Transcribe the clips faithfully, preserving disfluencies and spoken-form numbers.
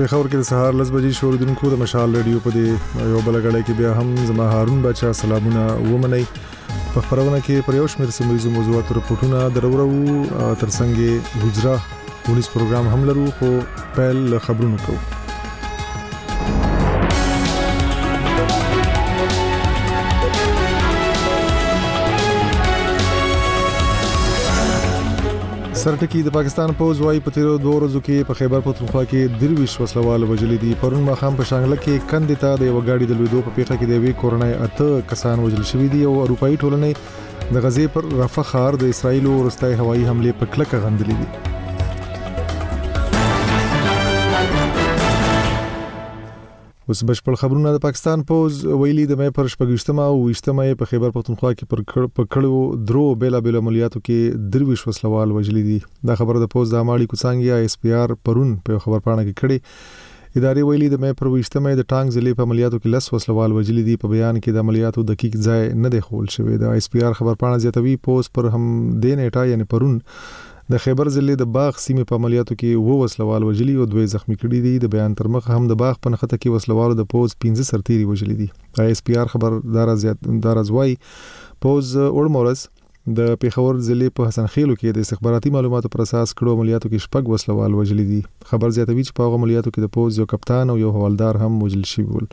پیښور کې د سهار لس بجې شوردونکو د مشال رادیو په دې یو بل غړې کې بیا هم زما هارون بچا سلامونه ومني په خبرونه کې پر یو شمېر سیمه موضوعات رپورټونه درورو ترڅنګ ګجرا پولیس پروګرام هم لرو خو پیل خبرونه کوو. سرټکی د پاکستان پوز وايي په تیرو دوه ورځو کې په خیبر پختونخوا کې درویش وسلوال وجلې دي. پرون مخام په شانګله کې کندې ته د یو غاډي د لویدو په پیښه کې د وی کورنۍ اته کسان وجل شوي دي او اروپאי ټولنې د غزې پر رفح ښار د اسرایل ورستای هوایي حمله په کلکه غندلې دي. اوس بشپړ خبرونه. د پاکستان پوز ویلي د مې پر شپږشتمه او وشتمه په خیبر پختونخوا کې پر پکړو درو بیلا بیل عملیاتو کې درویش وسلوال وجلې دي. دا خبره د پوز د اماړي کوڅنګیا اس پی آر پرون په خبر پاڼه کې کړي. ادارې ویلي د مې پر وشتمه د ټانګ ضلع په عملیاتو کې لس وسلوال وجلې دي. په بیان کې د عملیاتو دقیق ځای نه دی خول شوی. د اس پی آر خبر پاڼه زیاتوي پوز پر هم د نیټه یعنی پرون د خیبر ضلع د باغ سیمه په عملیاتو کې وو وسلوال وجلی او دوی زخمی کړي دي. د بیان تر مخه هم د باغ په نخته کې وسلوال د پوز پنځه سرتيري وجلی دي. اس پی آر خبر دار زیات دار ازوای پوز اورمورس د پیښور ضلع په حسن خیلو کې د استخباراتي معلوماتو پر اساس کړو عملیاتو کې شپږ وسلوال وجلی دي. خبر زیاتوي چې په عملیاتو کې د پوز یو کپتان او یو حوالدار هم وجل شوی ول.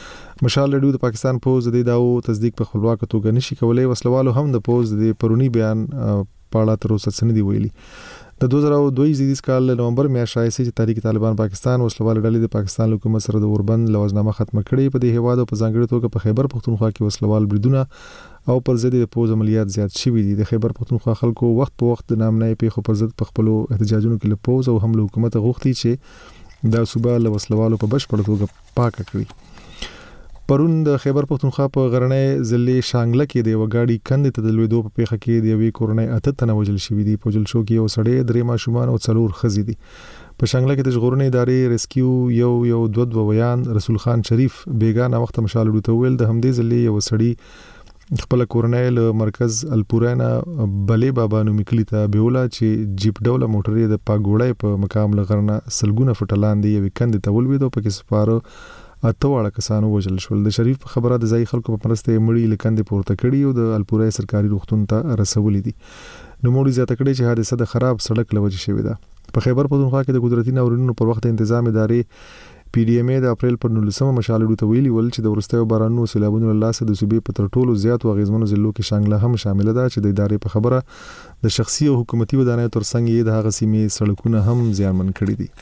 مشال رادیو د پاکستان پوز د داو تصدیق په خپلواک توګه نشي کولای. وسلوالو هم د پوز د پرونی بیان پاړه تر اوسه سندې ویلي. د دوه زره دوه زیږدیز کال نومبر میاشت راځي چې تحریک طالبان پاکستان وسلوال ډلې د پاکستان حکومت سره د اوربند لوازنامه ختمه کړې. په دې هواد او په ځانګړي توګه په خیبر پختونخوا کې وسلوال بریدونه او پر ضد د پوز عملیات زیات شوي دي. د خیبر پختونخوا خلکو وخت په وخت د نامنای پیښو پر ضد په خپل احتجاجونو کې له پوز او هم له حکومت غوښتي چې دا صوبه له وسلوالو په بشپړ توګه پاکه کړي. پرون د خیبر پختونخوا په غرنۍ ضلع شانګله کې د یو غاډي کندې ته د لویدو په پیښه کې د یوې کورنۍ اته تنه وجل شوي دي. په وجل شو کې یو سړی درې ماشومان او څلور ښځې دي. په شانګله کې د ژغورنې ادارې ریسکیو یو یو دوه دوه ویان رسول خان شریف بیگانه وخت مشال ډوته ویل د همدې ضلع یو سړی خپل کورنۍ له مرکز الپورانا بلې بابا نو میکلی ته بیولا چې جیپ ډوله موټرې د پاګوړای په مقام لغرنه سلګونه فټلان دی یوې کندې ته ولويدو پکې سپارو اته واړه کسانو وجل شول. د شریف خبره د ځای خلکو په مرسته مړی لکندې پورته کړي او د الپورای سرکاري روغتون ته رسولې دي. نو موږ زیاته کړي چې حادثه د خراب سړک لوجه شوې ده. په خیبر پختونخوا کې د قدرتي ناورینونو پر وخت تنظیم ادارې پی ډی ایم ای د اپریل پر نولسمه مشال ډوته ویلي ول چې د ورستیو بارانونو سیلابونو له لاسه د صوبې په تر ټولو زیات واغېزمنو ضلعو کې شانګله هم شامل ده چې د ادارې په خبره د شخصي او حکومتي ودانیو ترڅنګ د هغه سیمې سړکونه هم زیانمن کړي دي.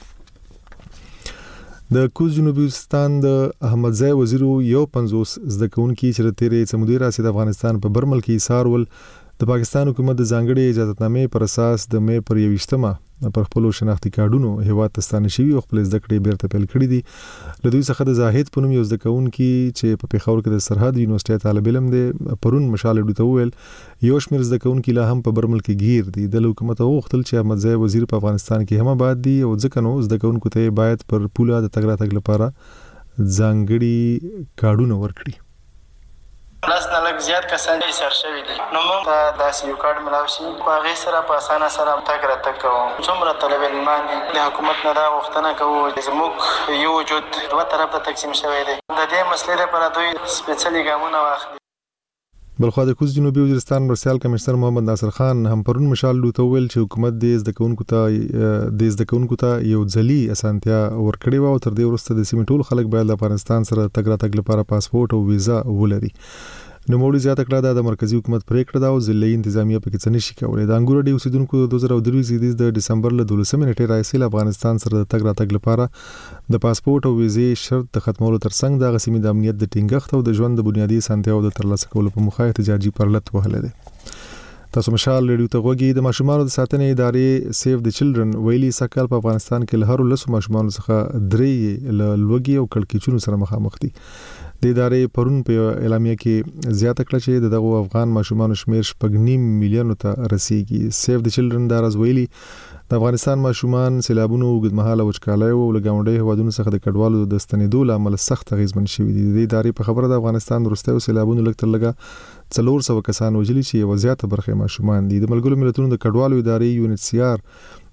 د کوز جنوبي وزیرستان د احمد ځای وزیر یو پنځوس زده کوونکي چې تیرې سمودي راسي د افغانستان په برمل کې ایثار ول د پاکستان حکومت د ځانګړي اجازهنامې پر اساس د مې پر یوشتمه پر خپل شناختی کارډونو هیواد تستانه شوی او خپل زده کړې بیرته پیل کړې دي. له دوی څخه د زاهد په نوم یو زده کوونکي چې په پیښور کې د سرحد یونیورسيټي طالب علم دی پرون مشال ډوته ویل یو شمېر زده کوونکي لا هم په برمل کې گیر دي. د حکومت غوښتل چې احمد ځای وزیر په افغانستان کې هم آباد دي او ځکه نو زده کوونکو ته باید پر پوله د تګ راتګ لپاره ځانګړي کارډونه ورکړي. لاس نه لږ زیات کسان یې سر شوي دي نو موږ ته داسې یو کارډ ملاو شي په هغې سره په اسانه سره تګ راتګ کوو. څومره طالب علمان دي د حکومت نه دا غوښتنه کوو چې زموږ یو وجود دوه طرف ته تقسیم شوی دی. د دې مسلې لپاره دوی سپېڅلي ګامونه واخلي. بلخوا د کوز جنوبي وزیرستان مرسیال کمشنر محمد ناصر خان هم پرون مشال ډوته ویل چې حکومت د زده کوونکو ته د زده کوونکو ته یو ځلي اسانتیا ورکړې و او تر دې وروسته د سیمې ټول خلک باید د افغانستان سره تګ راتګ لپاره پاسپورت او ویزا ولري. نو موږ زیاته کړه دا د مرکزی حکومت پریکړه دا او ضلعي انتظامیه پکې څه نشي کولای. د انګور ډیو اوسیدونکو دوه زره درې زیږدیز د دسمبر له دولسمې نیټې راځي افغانستان سره د تګ راتګ لپاره د پاسپورت او ویزې شرط د ختمولو ترڅنګ د غسیمې د امنیت د ټینګښت او د ژوند د بنیادی اسانتیاو د ترلاسه کولو په موخه احتجاجي پرلط وهله ده. تاسو مشال ریډیو ته غوږی. د ماشومانو د ساتنې ادارې سیف د چلډرن ویلي سکهال په افغانستان کې له هر لسو ماشومانو څخه درې له لوګي او کړکېچونو سره مخامخ دي. د ادارې پرون په اعلامیه کې زیاته کړه چې دغه افغان ماشومانو شمیر شپږ نیم میلیون ته رسیدي. سیف د چلډرن دا راز ویلي د افغانستان ماشومان سیلابونو اوږدمهاله وچکالۍ او له ګاونډي هیوادونو څخه د کډوالو د ستنېدو له امله سخت اغېزمن شوي دي. د ادارې په خبره د افغانستان وروستیو سیلابونو لږ تر لږه څلور سوه کسان وژلي چې یوه زیاته برخه ماشومان دي. د ملګرو ملتونو د کډوالو ادارې یو ان ایچ سی آر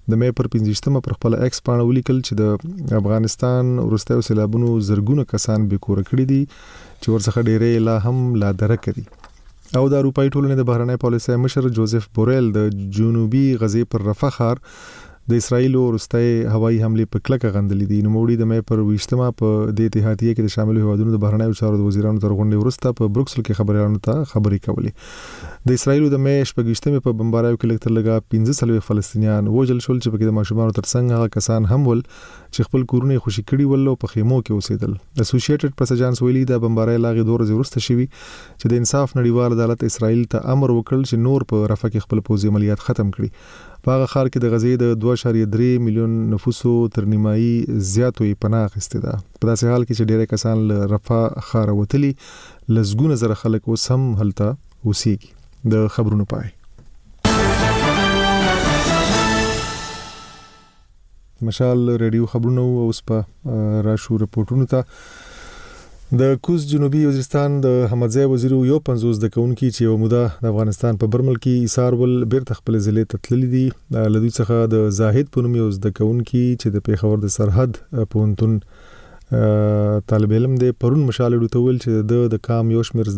د مې پر پنځشتمه پر خپل ایکس باندې ولیکل چې د افغانستان وروستیو سیلابونو زرګونه کسان بې کور کړي دي چې ورڅخه ډېرې لا هم لا درک دي. او د اروپאי ټولنې د بهرنۍ پالیسۍ مشر جوزف بوریل د جنوبي غزې پر رفح ښار د اسرایل وروستۍ هوایي حمله په کلکه غندلې دي. نوموړي د مې پر ویشتمه په د اتحادیه کې د شامل هیوادونو د بهرنۍ چارو د وزیرانو تر غونډې وروسته په بروکسل کې خبريالانو ته خبرې کولې. د اسرایل د مې شپږشتمه په بمباراو کې لکتر لګا پنځه سلوي فلسطینیان وژل شول چې په کې د ماشومانو ترڅنګ هغه کسان هم ول چې خپل کورونه خوشي کړي ول او په خیمو کې اوسېدل. اسوسییټډ پریس اژانس ویلي د بمبارۍ لاغې دوه ورځې وروسته شوی چې د انصاف نړیوال عدالت اسرایل ته امر وکړ چې نور په رفح کې خپل پوځي عملیات ختم کړي. په هغه ښار کې د غزې د دوه اعشاریه درې میلیون نفوسو تر نیمایي زیاتو یې پناه اخیستې ده. په داسې حال کې چې ډېری کسان له رفح ښاره وتلي، لسګونه زره خلک اوس هم هلته اوسېږي. د خبرونو پای. مشال ریډیو خبرونه اوس په راشو رپورټونو ته. د کوز جنوبي وزیرستان د حمدزی وزیر یو پنځوس د کونکي چې یو موده د افغانستان په برمل کې ایثار ول بیرته خپل ضلع ته تللی دي. له دوی څخه د زاهد په نوم یو د کونکي چې د پیښور د سرحد پوهنتون طالب علم دی پرون مشال ډوته ویل چې د کام یو شمیر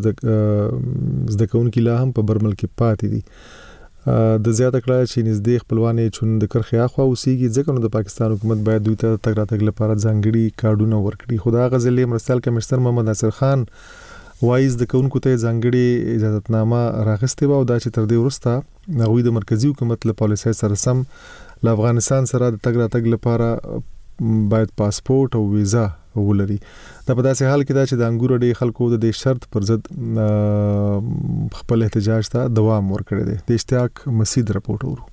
د کونکي لا هم په برمل کې پاتې دي. د زیاته کړه چې نږدې خپلوانې چون د کرخي اخوا اوسېږي ځکه نو د پاکستان حکومت باید دوی ته تګ راتګ لپاره ځانګړي کارډونه ورکړي. خو د غزلې مرستیال کمشنر محمد ناصر خان وایز د کونکو ته ځانګړي اجازهتنامه راغستې و او دا چې تر دې وروسته هغوی د مرکزی حکومت له پالیسۍ سره سم له افغانستان سره د تګ راتګ لپاره باید پاسپورت او ویزا ولري. دا په داسې حال کې دا چې د انګور ډېر خلکو د دې شرط پر ضد خپل احتجاج ته دوام ورکړی دی. د اشتیاق مسید رپورټ ورو.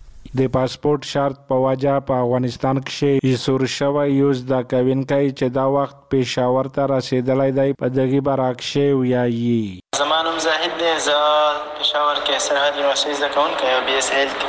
د پاسپورت شرط په وجه په افغانستان کې ایسور شوی یو زده کوونکی چې دا وخت پېښور ته رسېدلی دی په دغې برعکس وایي. زما نوم زاهد دی، زه پېښور کې سرحد یونیورسټۍ زده کوونکی یم، بي ایس هیلث.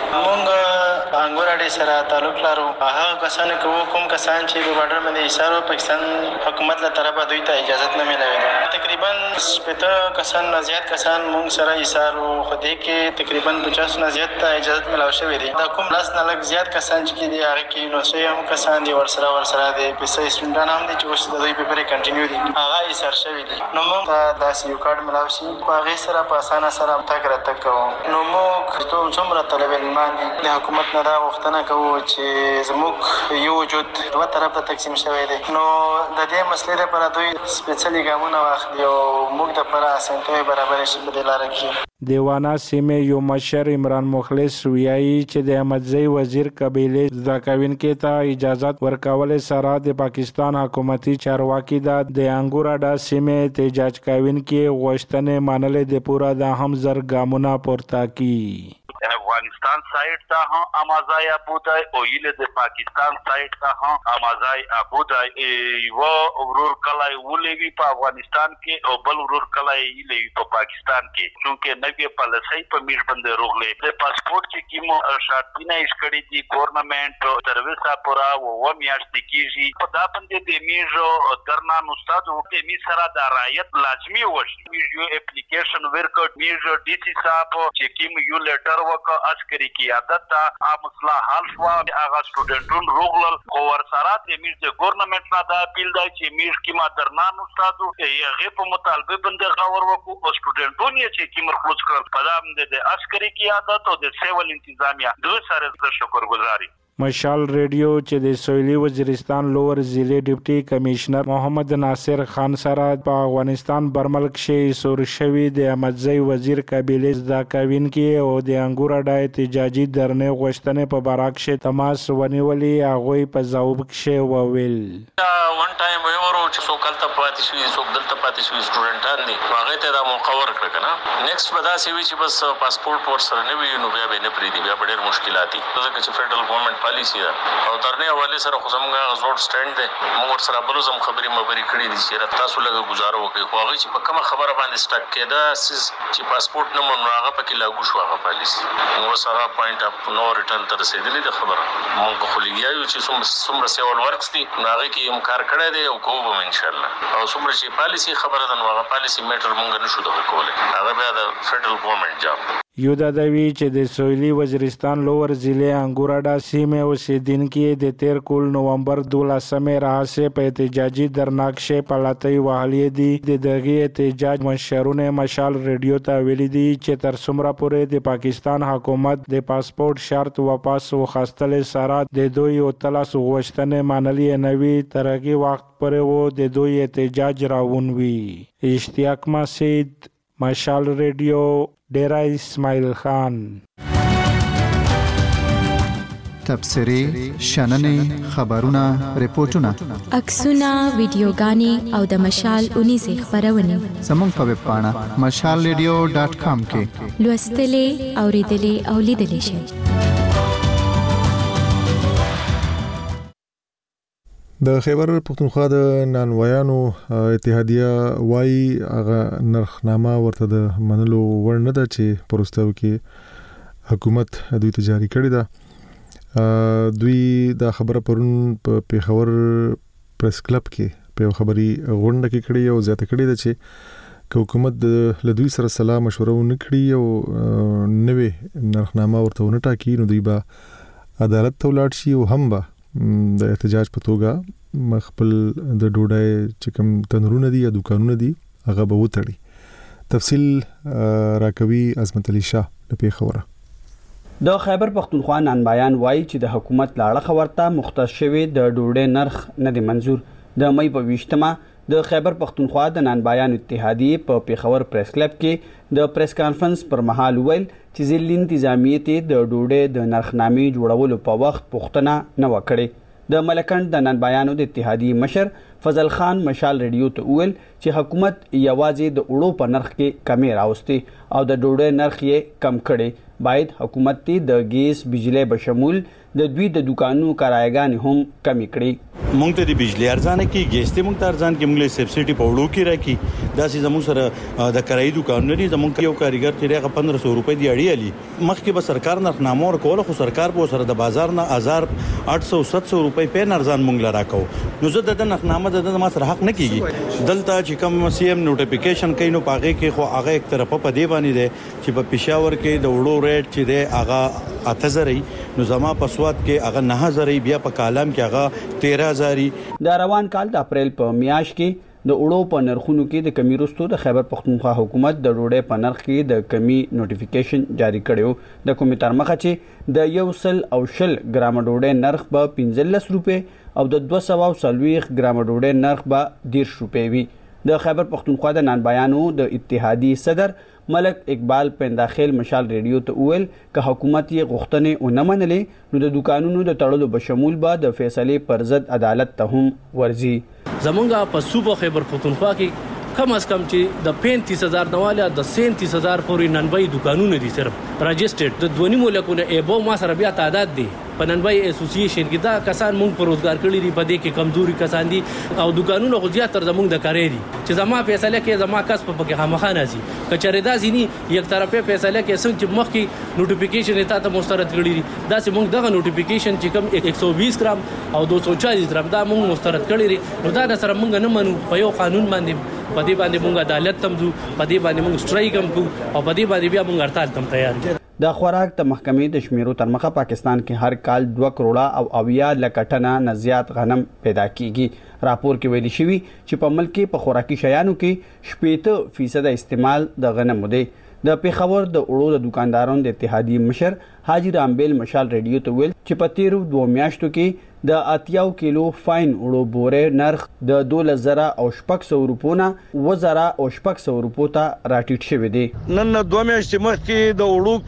موږ انګور اډې سره تعلق لرو. هغه کسانو کې وو کوم کسان چې د بارډر باندې ایثار و، پاکستان حکومت له طرفه دوی ته اجازت نه میلاوېده. تقریبا شپېته کسان نه زیات کسان موږ سره ایثار وو، خو دې کې تقریبا پچاس نه زیات ته اجازت میلاو شوی دی. دا کوم لاس نه لږ زیات کسان چې دي هغه کې یونیورسټۍ هم کسان دي، ورسره ورسره د پیسه سټوډنټان هم دي چې اوس د دوی پیپرې کنټینیو دي، هغه ایثار شوي دي. نو موږ ته داسې یو کارډ میلاو شي، په هغې سره په اسانه سره تګ راتګ کوو. نو موږ څومره طالب علمان دي د حکومت نه دا غوښتنه کوو چې زموږ یو وجود دوه طرف ته تقسیم شوی دی. نو د دې مسلې لپاره دوی سپېڅلي ګامونه واخلي او موږ دپاره اسانتیاوې برابرې شي په دې لاره کې. دیوانا سیمې یو مشر عمران مخلص ویایي چې د احمدزی وزیر قبیلې زده کوونکي ته اجازت ورکول سره د پاکستان حکومتي چارواکي د انګور اډه سیمې احتجاج کوونکي غوښتنې منلې د پوره د هم زر ګامونه پورته کړي. افغانستان سایډ ته هم امازای ابودای او یله د پاکستان سایډ ته هم امازای ابودای یو ورور کلای ولېوی په افغانستان کې او بل ورور کلای یلېوی په پاکستان کې چونکه نوې پالیسۍ په میش باندې روغلې د پاسپورت چې کیمو شرطونه یې کړې دي ګورنمنت سرویسا پورا و میاشتې کېږي په دا باندې د میژو درنان استاد د می سره د رعایت لازمي وشي. میژو اپلیکیشن ورکړ میژو ډي سي صاحب چې کیم یو لیټر وک عسکري قیادت ته امصلا حل شو هغه سټوډنټون روغلل خو ورسره د میژ د ګورنمنت نه دا اپیل دی چې میژ کیما درنان استادو هغه په مطالبه باندې غور وکړو او سټوډنټون یې چې کیم خلوص کړل په دا باندې د عسکري قیادت او د سیول انتظامیه دوی سره د شکرګزاري. مشال ریډیو چې د سویلي وزیرستان لوور ضلع ډیپټي کمشنر محمد ناصر خان سره په افغانستان برمل کې سور شوی د احمدزی وزیر قبیلې زده کوونکي او د انګور اډه احتجاجي درنې غوښتنې په برعکس تماس ونیولې هغوی په ځواب کې وویل. ون ټایم ویورو چې څوک هلته پاتې شوي څوک دلته پاتې شوي سټوډنټان دي هغې ته دا موقع ورکړه که نه نیکسټ به داسې وي چې بس پاسپورټ ورسره نه وي نو بیا به یې نه پرېږدي بیا به ډېر مشکلات دي ځکه چې فیډرل ګورنمنټ پالیسي ده او درنې حوالې سره خو زموږ هغه زوړ سټینډ دی موږ ورسره بلوز هم خبرې مبرې کړي دي چې تاسو لږه ګزاره وکړئ خو هغوی چې په کومه خبره باندې سټک کېده چې پاسپورټ نه منو هغه پکې لاګو شو هغه پالیسي موږ اوس هغه پوینټ اپ نو ریټرن ته رسېدلې ده خبره موږ خو لګیا یو چې څومره سیول ورکس دي نو هغې کې هم کار کړی دی او کوو به م انشاءالله او څومره چې پالیسي خبره ده نو هغه پالیسي میټر موږ نه شو دغه کولی هغه بیا د فیډرل ګورنمنټ جاب یو دا دوی چې د سویلي وزیرستان لوور ضلع انګوراډا سیمې اوسیدونکي د تیر کول نومبر دولسمې راهیسې په احتجاجي درناکشې پلاتۍ وهلې دي. د دغې احتجاج مشرونه مشال ریډیو ته ویلي دي چې تر څومره پورې د پاکستان حکومت د پاسپورت شرط واپس وخیستلو سره د دوی اتلس غوښتنې منلې نه وي، تر هغې وخت پورې و د دوی احتجاج روان وي. اشتیاق مسعود، مشال ریډیو، ډیرا اسماعیل خان. تبصرې، شننې، خبرونه، ریپورتونه، عکسونه، ویډیوګانې او د مشال اونیزې خپرونې زموږ په ویب پاڼه مشال ریډیو ډاټ کام کې لوستلې، اوریدلې او لیدلې شئ. د خیبر پختونخوا د نانوایانو اتحادیه وایي هغه نرخنامه ورته د منلو وړ نه ده چې پروستو کې حکومت دوی ته جاری کړی ده. دوی دا خبره پرون په پیښور پریس کلب کې په خبري غونډه کې کړی او زیاته کړی ده چې حکومت د لدوی سره سلام مشوره ونکړي او نوې نرخنامه ورته ونه ټاکي نو دوی به عدالت ته ولاړ شي او هم به د احتجاج په توګه خپل د ډوډۍ چې کوم تنورونه دي یا دکانونه دي هغه به وتړي. تفصیل راکوي عظمت علي شاه د پیښوره. د خیبر پختونخوا نانبایان وایي چې د حکومت لاړه خبرته مختص شوی د ډوډۍ نرخ نه دی منزور. د مې په ویشتمه د خیبر پختونخوا د نانبایان اتحادیه په پیښور پریس کلب کې د پریس کانفرنس پر مهال ویل چې ځینې انتظامیه ته د ډوډۍ د نرخنامې جوړولو په وخت پوښتنه نه وکړي. د ملکند د نانبایانو د اتحادیه مشر فضل خان مشال ریډیو ته ویل چې حکومت یوازې د اوړو په نرخ کې کمی راوستي او د ډوډۍ نرخ یې کم کړي. باید حکومت ته د ګیس بجلی بشمول د دوی د دکانونو کرایګان هم کمی کړي. مونږ ته د بجلی ارزانه کې ګیس ته مونږ ته ارزان کې مونږ له سبسيډي په وړو کې راکې دا چې زموږ سره د کرایي دکانونه دي. زموږ یو کاریګر چې هغه پندرہ سو روپۍ دی اړي علي مخکې به سرکار نرخنامه ورکول خو سرکار به سره د بازار نه هزار آठ سو سات سو روپۍ په ارزان مونږ لرا کو نو زه د نرخنامه د ما سره حق نه کیږي. دلته چې کوم سی ام نوټیفیکیشن کوي نو پاغه کې خو هغه یک طرفه په دی باندې دی چې په پېښور کې د وړو ریټ چې دی هغه اته زره نو زما په سواد کې هغه نه زره بیا په کالم کې هغه تیرہ زره. د روان کال د اپریل په میاشت کې د اوړو په نرخونو کې د کمی وروسته د خیبر پختونخوا حکومت د ډوډۍ په نرخ کې د کمی نوټیفیکیشن جاری کړو. د کومې تر مخه چې د یو سل او شل ګرام ډوډۍ نرخ به پنځلس روپۍ او د دوه سوه څلوېښت ګرام ډوډۍ نرخ به دېرش روپۍ وي. د خیبر پختونخوا د نانبایانو د اتحادیې صدر ملک اقبال پنداخیل مشال ریډیو ته ویل که حکومت یې غوښتنې ونه منلې نو د دکانونو د تړلو بشمول به د فیصلې پر ضد عدالت ته هم ورځي. زمونږ په صوبه خیبر پختونخوا کې کم از کم چې د پینتیس هزار نواله د سینتیس هزار پورې ننبای دکانونه دي صرف راجسترډ د دونی ملکونه ایبو ما سره بیا تعداد دي په ننبای اسوسییشن کې دا کسان مونږ پر روزګار کړی دي په دې کې کمزوري کسان دي او دکانونه خو زیات تر زمونږ د کارې دي چې زما فیصله کې زما کسب په کې خامخانه سي کچره دا زینی یک طرفه فیصله کې څنګه چې مخکې نوټیفیکیشن اته ته مسترد کړی دي دا چې مونږ دغه نوټیفیکیشن چې کم ایک سو بیس ګرام او دو سو چالیس ګرام دا مونږ مسترد کړی دي نو دا سره مونږ نه منو په یو قانون باندې په دې باندې مونږ عدالت تم دو په دې باندې مونږ سټرایک هم کو او په دې باندې بیا مونږ هړتال تم تیار دي. د خوراک د محکمې د شمیرو تر مخه پاکستان کې هر کال دوه کروڑه او اویا لکه ټنه نه زیات غنم پیدا کیږي. راپور کې ویل شوی چې په ملک کې په خوراکي شیانو کې شپږ فیصد استعمال د غنمو دی. د پیښور د اوړو د دکاندارانو د اتحادیې مشر حاجی رامبیل مشال ریډیو ته ویل چې په تیرو دوه میاشتو کې د اتیاو کیلو فاین اوړو بورې نرخ د دولس زره او شپږ سوه روپو نه اووه زره او شپږ سوه روپو ته راټیټ شوی دی. نن دوه میاشتې مخکې د اوړو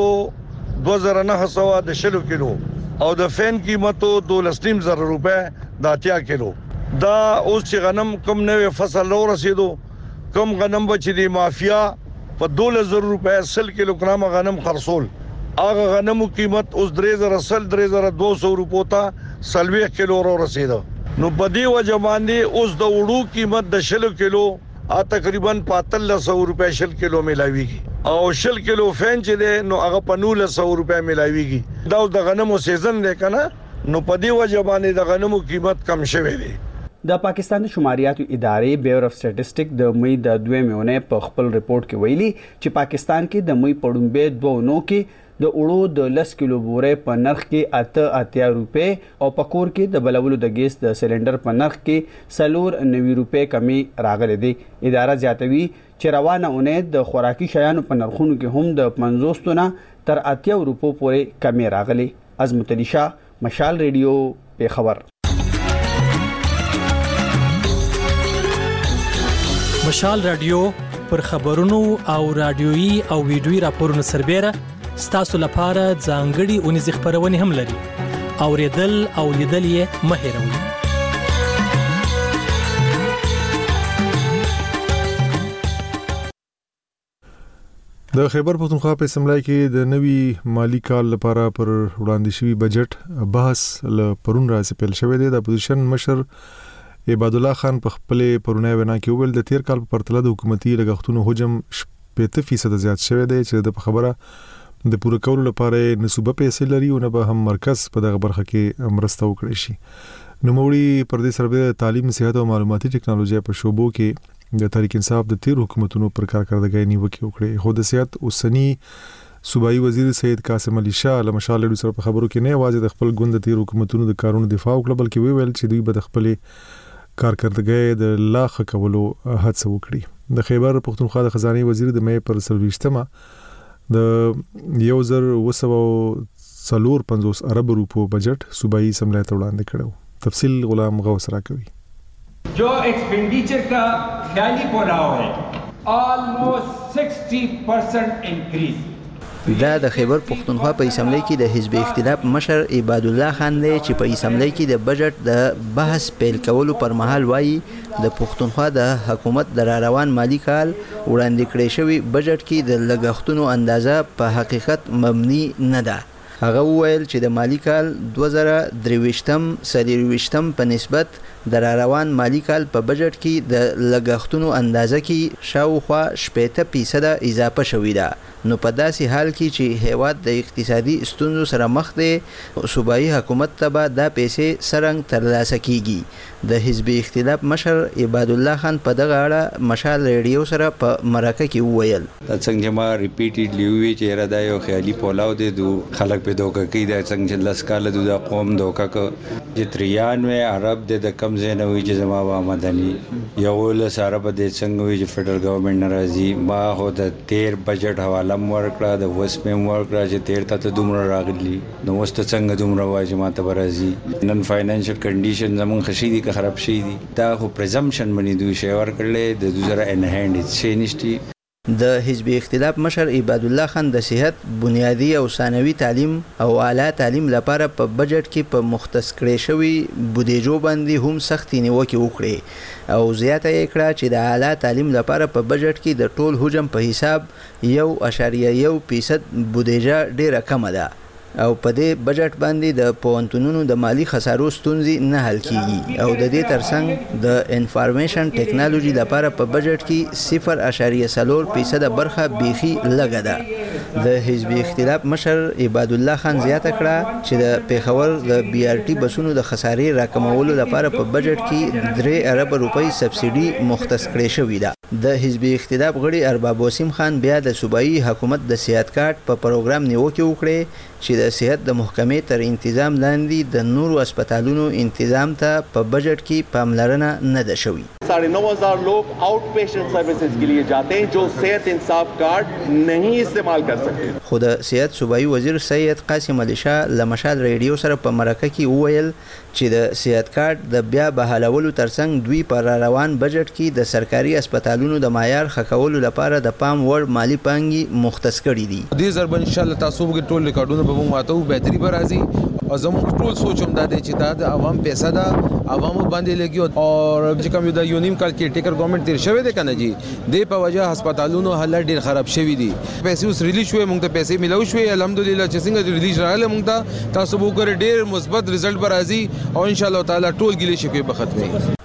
قیمتو دوه زره نهه سوه د شلو کیلو او د فین قیمتو دولس نیم زره روپۍ د اتیا کیلو. دا اوس چې غنم کم نوې فصل رو رسیدو کم غنم به چې د مافیا په دولس زره روپۍ سل کیلو ګرام غنم خرڅول هغه غنمو قیمت اوس درې زره سل درې زره دوه سوه روپو ته څلوېښت کیلو رو رسیدو. نو په دې وجه باندې اوس د وړو قیمت د شلو کیلو ا تقریبا پاتلس سوه روپۍ شل کیلو ملاويږي او شل کیلو فین چې دی نو هغه په نولس سوه روپۍ ملاويږي. دا د غنمو سیزن دی کنه نو په دې وجه باندې د غنمو قیمت کم شوی دی. د پاکستان د شماریاتو ادارې بیور اف سټټسټیک د مې د دویمې اونۍ په خپل ریپورت کې ویلي چې پاکستان کې د مې په لومړۍ دوه اونو کې د اوړو د لس کیلو بورې په نرخ کې اته اتیا روپۍ او په کور کې د بلولو د ګیس د سلندر په نرخ کې څلور نوي روپۍ کمی راغلې دي. اداره زیاتوي چې روانه اونۍ د خوراکي شیانو په نرخونو کې هم د پنځوس نه تر اتیا روپو پورې کمی راغلي. عظمت علي شاه، مشال ریډیو، پیښور. مشال رادیو پر خبرونو او رادیويي او ویډیويي راپورونو سربېره ستاسو لپاره ځانګړي اونیزې خبرونه هم لري. اوریدل او لیدل یې مه هېروئ. د خیبر پختونخوا په اسمبلی کې د نوي مالی کال لپاره پر وړاندې شوی بجټ بحث ل پرون راځي پیل شوی دی. د اپوزیشن مشر عباد الله خان په خپل پرونی وینا کې وویل د تیر کال په پرتله د حکومتي لګښتونو حجم شپږ فیصد زیات شوی دی چې د خبره د پوره کولو لپاره نسبه پیسې لري او نه به هم مرکز په دغه برخه کې مرسته وکړي شي. نوموړي پر دې سره د تعلیم، صحت او معلوماتي ټکنالوژي په شوبو کې د تحریک انصاف د تیر حکومتونو پر کارکړدګۍ نیوکه وکړي. خو د صحت اوسنی صوبایي وزیر سید قاسم علي شاه له مشال ریډیو سره په خبرو کې نه یوازې د خپل ګوند د تیر حکومتونو د کارونو دفاع وکړه بلکې ویل چې دوی به د خپل کارکړدګۍ د لا ښه کولو هڅه وکړي. د خیبر پختونخوا د خزانه وزیر د مې پر سرویشتمه د یو زر وسو څلور پنځوس ارب روپو بجټ صوبایي اسمبلی ته وړاندې کړو. تفصیل غلام غوث راکوي. जो एक्सपेंडिचर का ख्याली पड़ाव है ऑलमोस्ट सिक्सटी परसेंट इंक्रीज. دا د خیبر پختونخوا په اسمبلی کې د حزب اختلاف مشر عباد الله خان دی چې په اسمبلی کې د بجټ د بحث پیل کولو پر مهال وایي د پختونخوا د حکومت د روان مالی کال وړاندې کړی شوی بجټ کې د لګښتونو اندازه په حقیقت مبني نه ده. هغه وویل چې د مالی کال دوه زره درویشتم څلرویشتم په نسبت د روان مالی کال په بجټ کې د لګښتونو اندازه کې شاوخوا شپږ فیصد اضافه شوې ده. نو په داسې حال کې چې هیواد د اقتصادي ستونزو سره مخ دی صوبایي حکومت ته به دا پیسې څرنګه ترلاسه کیږي. د حزب اختلاف مشر عباد الله خان په دغه اړه مشال ریډیو سره په مرکه کې وویل څنګه ما ریپیټډلی وی چې را دا یو خیالي پولاو دی دو خلک په دوکه کې دا څنګه لاس کال د قوم دوکه ک چې تریانوي عرب د کم زینه وی چې زما و آمدنی یو له سره په دې څنګه وی چې فدرل ګورنمنت ناراضي ما هو د تیر بجټ حواله ورکړه د وسمه ورکړه چې تیر ته دومره راغلی نو وسته څنګه دومره واجب ماته برازي نن فاینانشل کنډیشن زمون خشيدي که خراب شي دي دا خو پرزمپشن باندې دوی شی ورکړل د دوی سره ان هاند شي نشتی. د حزب اختلاف مشر عباد الله خان د صحت، بنیادی او ثانوي تعلیم او اعلی تعلیم لپاره په بجټ کې په مختص کړی شوی بودیجو باندې هم سختي نیوکه وکړي او زیاته یې کړه چې د اعلی تعلیم لپاره په بجټ کې د ټول حجم په حساب یو اشاریه یو فیصد بودیجه ډیره کمه ده او په دې بجټ باندې د پوهنتونونو د مالی خسارو ستونزې نه حل کیږي او د دې ترڅنګ د انفارمیشن ټیکنالوژي لپاره په بجټ کې صفر اشاریه څلور فیصد برخه بیخي لږه ده. د حزب اختلاف مشر عباد الله خان زیاته کړه چې د پیښور د بي ار ټي بسونو د خسارې راکمولو لپاره په بجټ کې درې ارب روپۍ سبسیډي مختص کړې شوې ده. د حزب اختلاف غړي ارباب وسیم خان بیا د صوبایي حکومت د صحت کارت په پروګرام نیوکه وکړه چې د صحت د محکمې تر انتظام لاندې د نورو هسپتالونو انتظام ته په بجټ کې پاملرنه نه ده شوې. साढ़े नौ हजार लोग आउट पेशेंट सर्विसेज के लिए जाते हैं जो सेहत इंसाफ कार्ड नहीं इस्तेमाल कर सकते. خود صحت صوبایي وزیر سید قاسم علي شاه له مشال ریډیو سره په مرکه کې وویل چې د صحت کارت د بیا بحالولو ترڅنګ دوی پر روان بجټ کې د سرکاري هسپتالونو د معیار ښه کولو لپاره د پام وړ مالی پانګي مختص کړي دي. دې ضرب ان شاء الله تاسو به ټول ریکارډونه به مو ماتو بهتري به راځي او زموږ ټول سوچ هم دا دی چې دا د عوام پیسې ده عوامو باندې لګي او چې کوم د یو نیم کال کې ټیکر ګورنمنت تیر شوی دی کنه جی د په وجه هسپتالونو حالت ډیر خراب شوی دي. پیسې اوس ریلیز شوی موږ ته پیسې ملو شوی الحمدلله چې څنګه ریلیز راغله موږ ته تاسو وګورئ ډیر مثبت رزلټ به راځي او ان شاء الله تعالی ټول ګیلې شي به ختمي.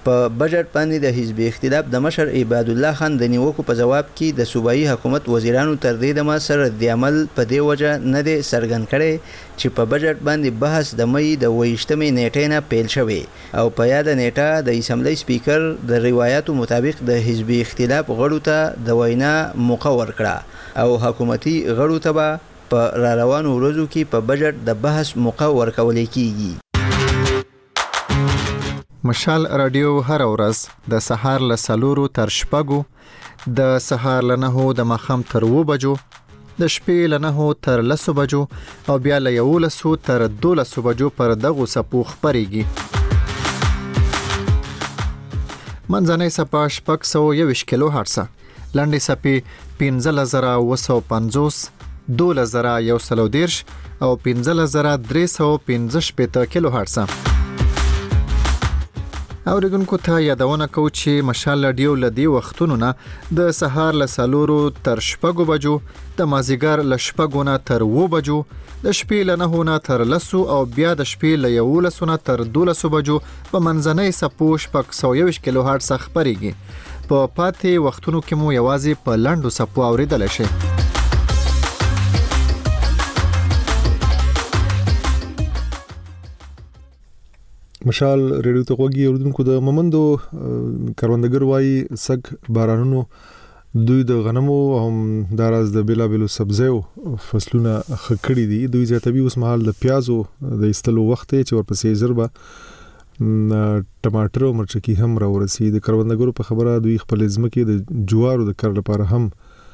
په بجټ باندې د حزب اختلاف د مشر عباد الله خان د نیوکو په جواب کې د صوبایي حکومت وزیرانو تر دې دمه سره د عمل په دې وجه نه دی څرګند کړی چې په بجټ باندې بحث د مې د اوویشتمې نیټې نه پیل شوی او په یاد نیټه د اسمبلی سپیکر د روایتو مطابق د حزب اختلاف غړو ته د وینا موقع ورکړه او حکومتي غړو ته به په را روانو ورځو کې په بجټ د بحث موقع ورکول کیږي. مشال رادیو هر ورځ د سهار له څلورو تر شپږو، د سهار له نهو د ماښام تر اووه بجو، د شپې له نهو تر لسو بجو او بیا له یولسو تر دولسو بجو پر دغو څپو خپرېږي. منځنۍ څپه شپږ سوه یوویشت کیلو هرټزه، لنډې څپې پنځلس زره اووه سوه پنځوس، دولس زره یو سل او دېرش او پنځلس زره درې سوه پنځه شپېته کیلو هرټزه. اوریدونکو ته یادونه کوو چې مشال رادیو له دې وختونو نه د سهار له څلورو تر شپږو بجو، د مازدیګر له شپږو نه تر اووه بجو، د شپې له نهو نه تر لسو او بیا د شپې له یولسو نه تر دولسو بجو په منځنۍ څپو شپږ سوه یوویشت کیلو هرټز خپرېږي. په پاتې وختونو کې مو یوازې په لنډو څپو اوریدلی شئ. مشال ریډیو ته غوږی اوریدونکو د ممندو کروندګر وایي سګ بارانونو دوی د غنمو او داراز د بیلا بیلو سبزیو فصلونه خکړی دي. دوی زیاتوي اوس مهال د پیازو د استلو وخت چې ورپسې زربه ټماټر او مرچکی هم راورسي. د کروندګرو په خبره دوی خپل ځمکې د جوارو د کر لپاره هم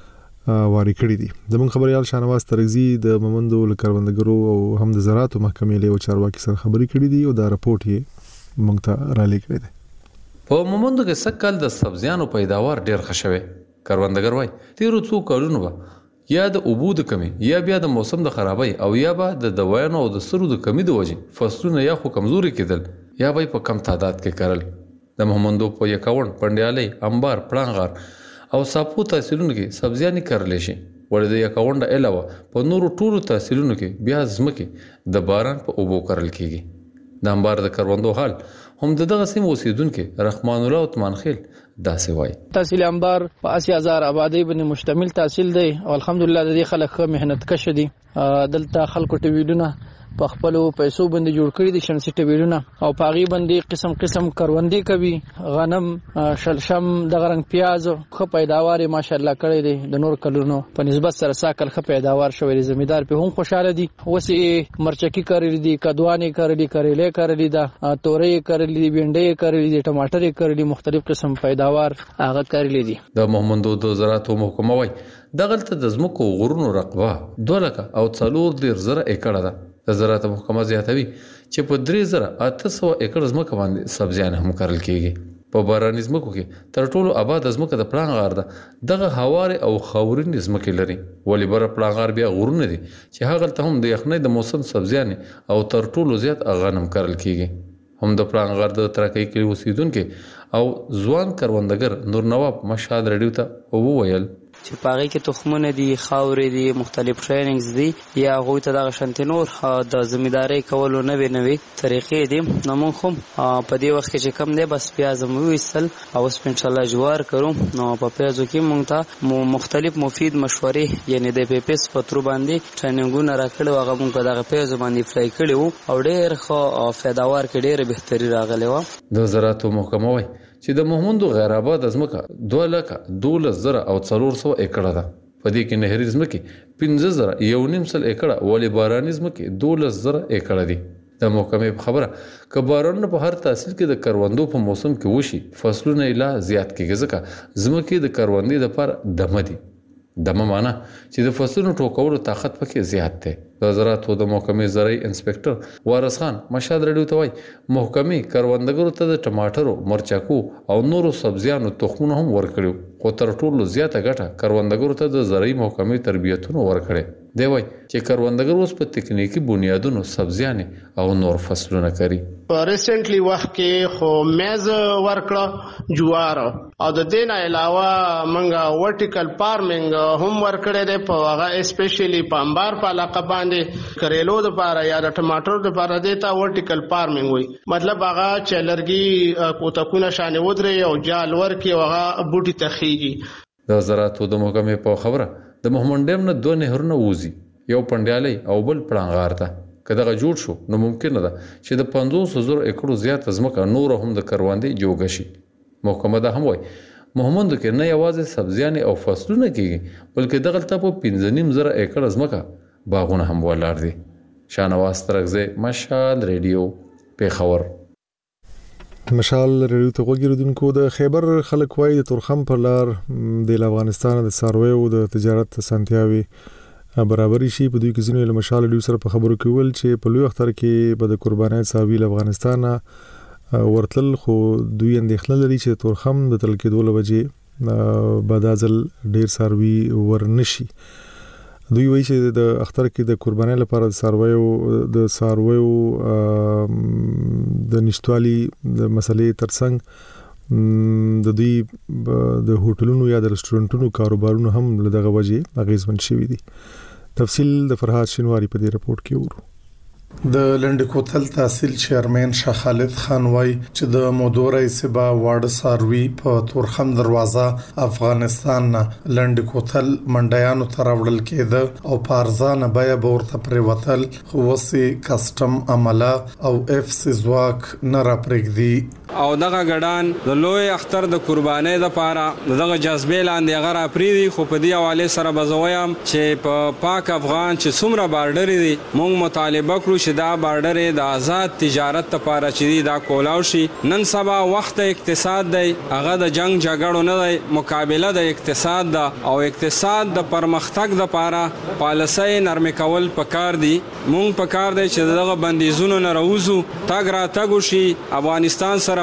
واري کړی دي. زموږ خبريال شانواز ترغزي د ممندو لکروندګرو او هم د زراعتو محکمې له چارواکي سره خبري کړې دي او دا راپورټ یې موږ ته را لیکلی دی. په ممندو کې سکل د سبزیانو پیداوار ډیر خښوي. کروندګر وای تیرو څو کارونه به یا د اوبو د کمی یا بیا د موسم د خرابۍ او یا به د دوایانو او د سرو د کمی د وجې فصلونه یا خو کمزوري کېدل یا به په کم تعداد کې کرل. د ممندو په یکاون پندیالي انبار پړنګار او ساپو تحصیلونو کې سبزیانې کرلې شي. ولې د یکاونډه علاوه په نورو ټولو تحصیلونو کې بیا ځمکې د باران په اوبو کرل کیږي. د انبار د کروندو حال هم د دغه سیمې اوسیدونکو رحمان الله عثمان خیل داسې وایي. تحصیل انبار په اسی هزار آبادی باندې مشتمل تحصیل دی او الحمدلله د دې خلک ښه مهنت کش دي. دلته خلکو ټویډونه په خپل پیسو باندې جوړ کړی دي، شمسي ټویډونه او پاغي باندې قسم قسم کروندې کوي، غنم، شلشم، د غرنګ پیاز خو پیداوار ماشاءالله کړی دي. د نور کلونو په نسبت سره ساکل خو پیداوار شوی دي. زمیدار په هم خوشاله دي. وسې مرچکی کړی دي، کدوانې کړی دي، کریلې کړی دي، دا تورې کړی دي، بینډې کړی دي، ټماټر کړی دي، مختلف قسم پیداوار هغه کړی دي. د محمدو د زراعت محکمه وای دغلت د زمکو غرونو رقبه دوه لکه او څلور ډیر زره ایکړه ده. د زراعت محکمه زیاتوي چې په درې زره اته سوه ایکړ ځمکه باندې سبزیان هم کرل کیږي. په باراني ځمکو کې تر ټولو آباد ځمکه د پړانګار ده. دغه هواري او خاورین ځمکې لري. ولې بر پړانګار بیا غرونه دي چې هغه ته هم د یخنۍ د موسم سبزیان او تر ټولو زیات غنم کرل کیږي. هم د پړانګار د ترکۍ کې اوسیدونکو او ځوان کروندګر نور نواب مشهد رډیو ته وویل چې پاغي کې تخمونه دي، خاورې دي، مختلف ټریننګز دي یا غوي ته دغه شانت نور د زمینداری کولو نوې نوې طریقې دي. نو موږ هم په دې وخت کې چې کم دی بس پیاز مو ویسل او اوس ان شاء الله جوار کوو. نو په پیازو کې موږ ته مختلف مفید مشورې یعنی د پی پی اس په تر باندې ټریننګونه راکړو. هغه موږ په دغه پیازو باندې فلای کړو او ډېر ښه پیداوار کې ډېر بهتري راغلی و. د زراعت محکمه وای چې د محمدو غیر آباد ځمکه دوه لکه دولس زره او څلور سوه ایکړه ده. په دې کې نهري ځمکې پنځه زره یو نیم سل ایکړه ولې باراني ځمکې دولس زره ایکړه دي. د محکمې په خبره که بارانونه په هر تحصیل کې د کروندو په موسم کې وشي فصلونه یې لا زیات کېږي ځکه ځمکې د کروندې لپاره دمه دي. دمه معنا چې د فصلونو ټوکولو طاقت پکې زیات دی. د زراعتو د محکمې زرعي انسپکټر وارث خان مشهد رډیو ته وایي محکمې کروندګرو ته د ټماټرو، مرچکو او نورو سبزیانو تخمونه هم ورکړي خو تر ټولو زیاته ګټه کروندګرو ته د زرعي محکمې تربیتونه ورکړي. دی وایي چې کروندګر اوس په تکنیکی بنیادونو سبزیانې او نور فصلونه کوي. په ریسنټلی وخت کې خو میز ورکړه، جوار او د دې نه علاوه موږ ورټیکل فارمینګ هم ورکړی دی په هغه اسپیشلی په انبار په علاقه باندې باندې کریلو د لپاره یا د ټماټر د لپاره دیتا ورټیکل فارمینګ وي. مطلب هغه چې لرګي کوتکونه شانې ودرې او جال ورکي او هغه بوټي تخیږي. د زراعت د محکمې په خبره د محمد ډیم نه دوه نهرونه ووزي، یو پنډیالي او بل پړانغار ته. که دغه جوړ شو نو ممکنه ده چې د پنځوس زره ایکړو زیات ځمکه نور هم د کروندې جوګه شي. محکمه دا هم وایي محمد کې نه یوازې سبزیانې او فصلونه کېږي بلکې دغلته په پنځه نیم زره ایکړه ځمکه باغونه هم ولاړ دي. شاهنواز ترغزی، مشال ریډیو، پیښور. مشال ریډیو ته وګورئ. د خیبر خلک وایي د تورخم پر لار د افغانستان د څارویو د تجارت سنتیاوي برابرۍ شي. په دوی کې ځینې له مشال ریډیو سره په خبرو کې ول چې په لوی اختر کې به د قربانۍ څاروي له افغانستان ورتل، خو دوی اندېښنه لري چې تورخم د تل کېدو له وجې به دا ځل ډېر څاروي ورنشي. دوی وایي چې د اختر کې د قربانۍ لپاره د څارویو د څارویو د نشټوالي د مسلې ترڅنګ د دوی د هوټلونو یا د رستورانتونو کاروبارونه هم له دغه وجې اغیزمن شوي دي. تفصیل د فرهاد شینواری په دې رپورت کې ورو. د لنډ کوتل تحصیل چیرمن شاه خالد خان وای چې د مودورای سبا واړه ساروي په تورخم دروازه افغانستان نه لنډ کوتل منډیانو تر وړل کېده او پارزانه بیا ورته پریوتل، خو وسی کسٹم عمله او اف سی زواک نه را پرېږدي او دغه ګډان د لوی اختر د قربانۍ لپاره دغه جذبې لاندې غره پریدي. خو په دې حواله سره بزویم چې په پا پاک افغان چې څومره بارډر دي موږ مطالبه کړو چې دا بارډر د آزاد تجارت لپاره چې دا کولاو شي. نن سبا وخت اقتصاد دی، هغه د جنگ جګړو نه دی، مقابله د اقتصاد ده او اقتصاد د پرمختګ لپاره پالیسۍ نرم کول پکار دي. موږ پکار دی چې دغه بندیزونو نه راوځو، تاګ را تاګو شي. افغانستان سره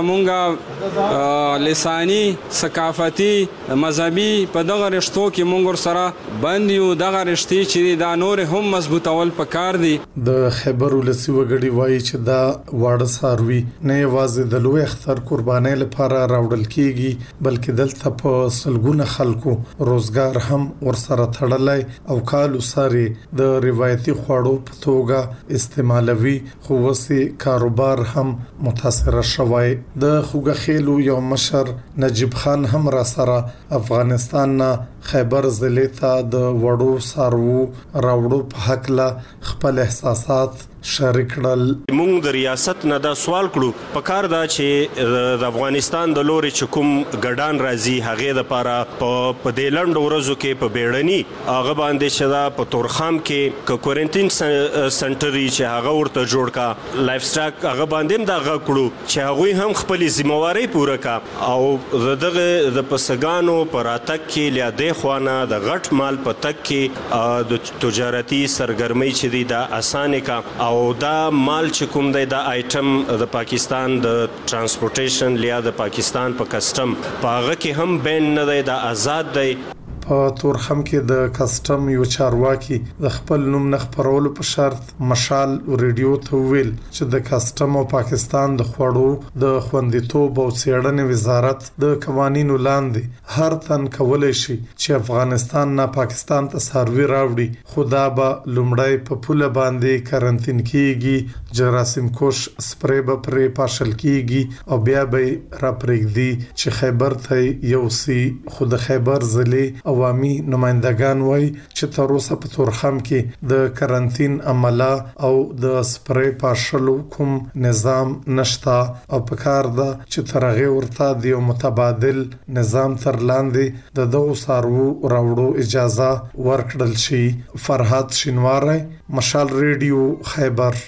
مونږه لسانی، ثقافتي، مذهبي په دغه رشتو کې مونږ سره بند یو. دغه رشتې چې دا نور هم مضبوطول پکار دي. د خیبر ولسی وګړي وایي چې دا واړه ساروي نه یوازې د لوی اختر قربانۍ لپاره راوړل کیږي بلکې دلته په سلګونه خلکو روزګار هم ورسره تړلای او کالو ساري د روایتي خوړو په توګه استعمالوي، خو وسی کاروبار هم متاثر شوی. د خوګخېلو یو مشر نجیب خان هم را سره افغانستان نه خیبر ضلع ته د وړو سارو راوړو په حق له خپل احساسات شریک کړل. موږ د ریاست نه دا سوال کړو په کار دا چې د افغانستان د لوري چې کوم ګډان راځي هغه د لپاره په دلند ورځو کې په بیړني هغه باندې چې دا په تورخم کې ک کوارنټین سنټر چې هغه ورته جوړ کا لایف سټاک هغه باندې دا غ کړو چې هغه هم خپل ذمہواری پوره کا او دغه د پسګانو پراتک کې لیاده خوانه د غټ مال پتک کې د تجارتي سرګرمۍ چې دی دا اسانه کا او دا مال چې کوم دی دا آیټم د پاکستان د ترانسپورټیشن لیا د پاکستان په کسٹم پاغه کې هم بین نه دی دا آزاد دی. په تورخم کې د کسٹم یو چارواکي د خپل نوم نه خبرولو په شرط مشال ریډیو ته ویل چې د کسٹم او پاکستان د خوړو د خوندیتوب او څېړنې وزارت د قوانینو لاندې هر تن کولای شي چې افغانستان نه پاکستان ته سروي راوړي، خو دا به لومړی په پوله باندې کارانتین کیږي، جراثیم کش سپری به پرې پاشل کیږي او بیا به را پرېږدي چې خیبر ته یو سی. خو د خیبر ضلع عوامي نمائندگان وای چې تر اوسه په تورخم کې د کارانتین عمله او د سپری پاشلو کوم نظام نشتا او په کار ده چې ترغه ورته د متبادل نظام تر لاندې د دوه سارو راوړو اجازه ورکړل شي. فرهاد شینواری، مشال ریډیو، خیبر.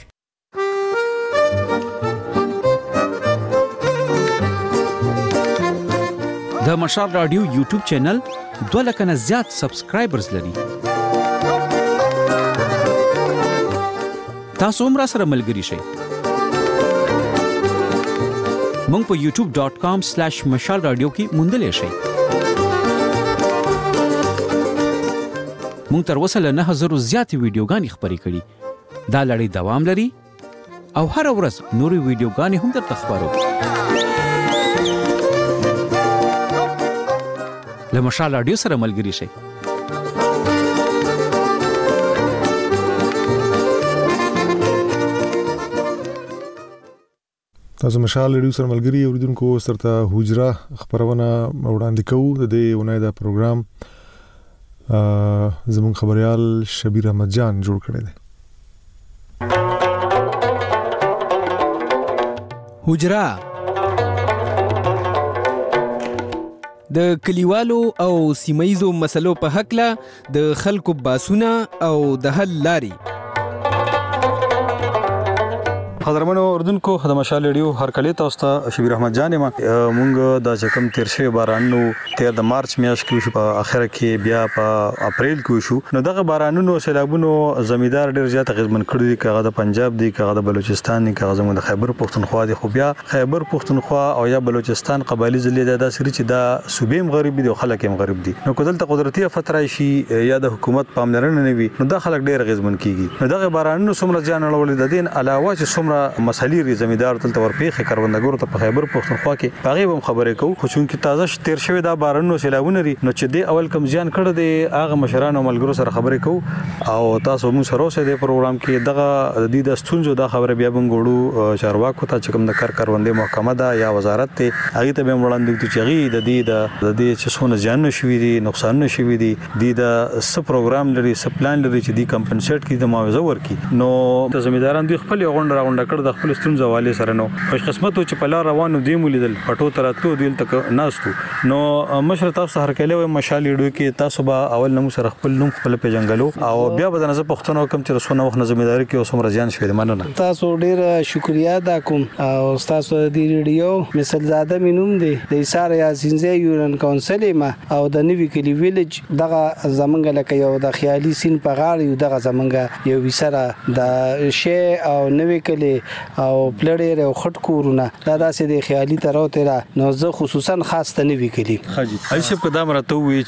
د مشال رادیو یوټیوب چینل دوه لک نه زیات سبسکرایبرز لري. تاسو هم را سره ملګري شئ. مونږ په یوټیوب ډاٹ کام سلیش مشال رادیو کې موندلې شئ. مونږ تر اوسه له نه هزار زیات ویډیوګانې خبرې کړي. دا لړۍ دوام لري او هر ورځ نورې ویډیوګانې هم درته خبرو. له مشال رادیو سره ملګري شئ. تاسو مشال ریډیو سره ملګری اوریدونکو سره حجره خبرونه وړاندې کوو د دې ونای دا پروګرام زمون خبريال شبیر احمد جان جوړ کړی دی. حجره د کلیوالو او سیمایزو مسلو په حق له د خلکو باسونه او د حل لاري. قدرمنو اردوونکو د مشال ریډیو هر کله تاسو ته شبیر احمد جان ما مونږ د چکم تیر شوی بارانو تیر د مارچ میاشت کې شو په اخره کې بیا په اپریل کې شو. نو دغه بارانونو سیلابونو زمیدار ډیر زیات غزمن کړی دي، کغه د پنجاب دی، کغه د بلوچستان دی، کغه زموږ د خیبر پختونخوا دی. خو بیا خیبر پختونخوا او یا بلوچستان قبایلی ضلع د داسې چې دا صوبې غریب دي او خلک هم غریب دي. نو کله ته قدرتي آفت راشي یا د حکومت پاملرنه نه وي نو دا خلک ډیر غزمن کیږي. نو دغه بارانونو څومره ځان اړولې د دین علاوه چې څومره مسالې ری زمیدار تل تور پیخه کروندګرو ته په خیبر پختونخوا کې هغه هم خبرې کوو. خو چونکی تازه تیر شوی دا بارانونو سیلابونه لري نو چې د اول کم ځان کړه د هغه مشرانو ملګرو سره خبرې کوو او تاسو موږ سره اوسه د پروګرام کې دغه د دې د ستونزو دا خبره بیا بنګوړو چارواکو ته چې کوم د کار کروندې محکمه ده یا وزارت ته هغه ته به وړاندې چې هغه د دې د دې چې څونه ځان نشوي دي نقصان نشوي دي د س پروګرام لري س پلان لري چې دی کمپنسیټ کړي د معاوضه ورکړي. نو د زمیداران دوی خپل غونډه راغونډه کړ د خپل ستونزو والے سره نو خوش قسمت چې په لار روانو دی مولیدل پټو تراتلو دیل تک ناستو. نو مشر تاسو هر کله وای مشال ریډیو کې تاسو به اول نمو سره خپل نوم خپل پیژنګلو او بیا به نظر پښتنو کوم چې رسونه وخت نظمیداری کې اوسم رضیان شوی مننه. تاسو ډیر شکریا دا کوم او تاسو د ریډیو مثال زاده مينوم دی د ایثار یا زنځي یورن کونسل ما او د نوی کلی ویلج دغه زمنګ لکه یو د خیالي سین په غاړه یو دغه زمنګ یو وسره د شی او نوی کلی او پلړې او خټ کورونه دا داسې د خیالي ترو تیرا نو زه خصوصا خاص ته نوی کلی حاجی ایسه په دام راته وی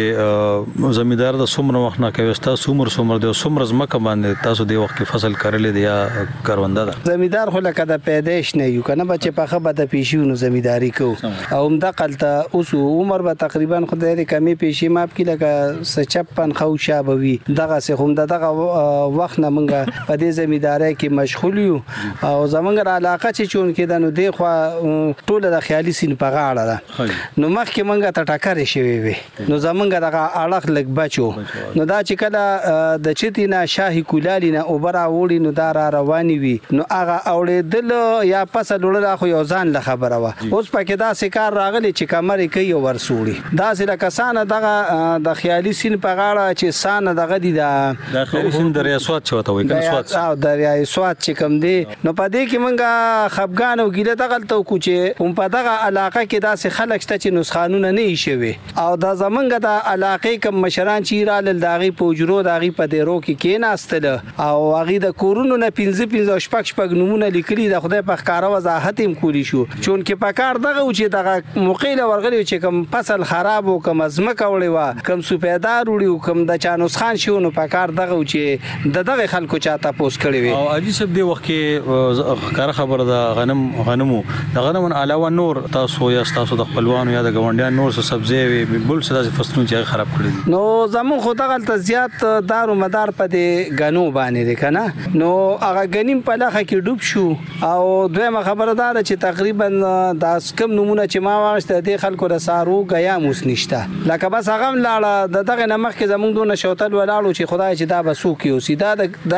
چې زمیدار د سومره وخت نه کوي تاسو سومر سومر د سومر زمکه باندې تاسو د وخت کې فصل کړل دی یا کارونده ده زمیدار خو لکه د پیدائش نه یو کنه بچ په خبره د پیشونو زمیداری کو او هم د قلته اوس عمر به تقریبا خدای دې کمی پیشي ماپ کې لکه پچپن خو شابوي دغه سه هم دغه وخت نه منګه په دې زمیداری کې مشغول یو او زمونږ علاقه چې چون کې د نو دی خو ټول د خیالي سین په غاړه ده نو مخکې منګه ته ټکرې شوی وي نو زمونږ دغه اړه لګ بچو نو دا چې کله د چتی نه شاهي کولالي نه اوبره وړي نو دا را رواني وي نو هغه اورېدل یا پس لړل خو یو ځان له خبره وا اوس پکې دا سکار راغلی چې کمرې کوي ورسوړي دا سره کسانه دغه د خیالي سین په غاړه چې سانه دغه دي د خیالي سین د ریاست چوته وي کنه سواد او د ریاست چې کم دی نو په دې کې منګه خفغان او ګیله دغلته کو چې هم په دغه علاقه کې داسې خلک شته چې نسخانونه نه شي او دا زمونږ د علاقې کوم مشران چې را ل داغي پوجرو داغي په دیرو کې کېناستل او هغه د کورونو نه پنځه پنځه شپږ شپږ نمونه لیکلي د خدای په ښکارا وضاحت هم کولی شو چون کې په کار دغه چې دغه موقعه ورغلی چې کوم فصل خراب او کوم ازمکه وړي وا کوم سپیدار وړي کوم د چانوس خان شو نو په کار دغه چې د دغه خلکو چاته پوس کړی وي او اجي سب دی وخت کې کار خبر د غنم غنمو د غنمو علاوه نور تاسو یا تاسو د خپلوانو یا د ګوندیان نور څه سبزی وي بل څه داسې فصلونه چې خراب کړی دي نو زمون خو دغه ته زیات دارو مدار په دې غنو باندې دي کنه نو هغه غنیم په لخه کې ډوب شو او دویمه خبردار چې تقریبا د کم نمونه چې ما واغشته د خلکو د سارو غیا موس نشته لکه بس هغه لاړه د دغه نمخ کې زمون دونه شوتل ولاړو چې خدای چې دا بسو کیو سیدا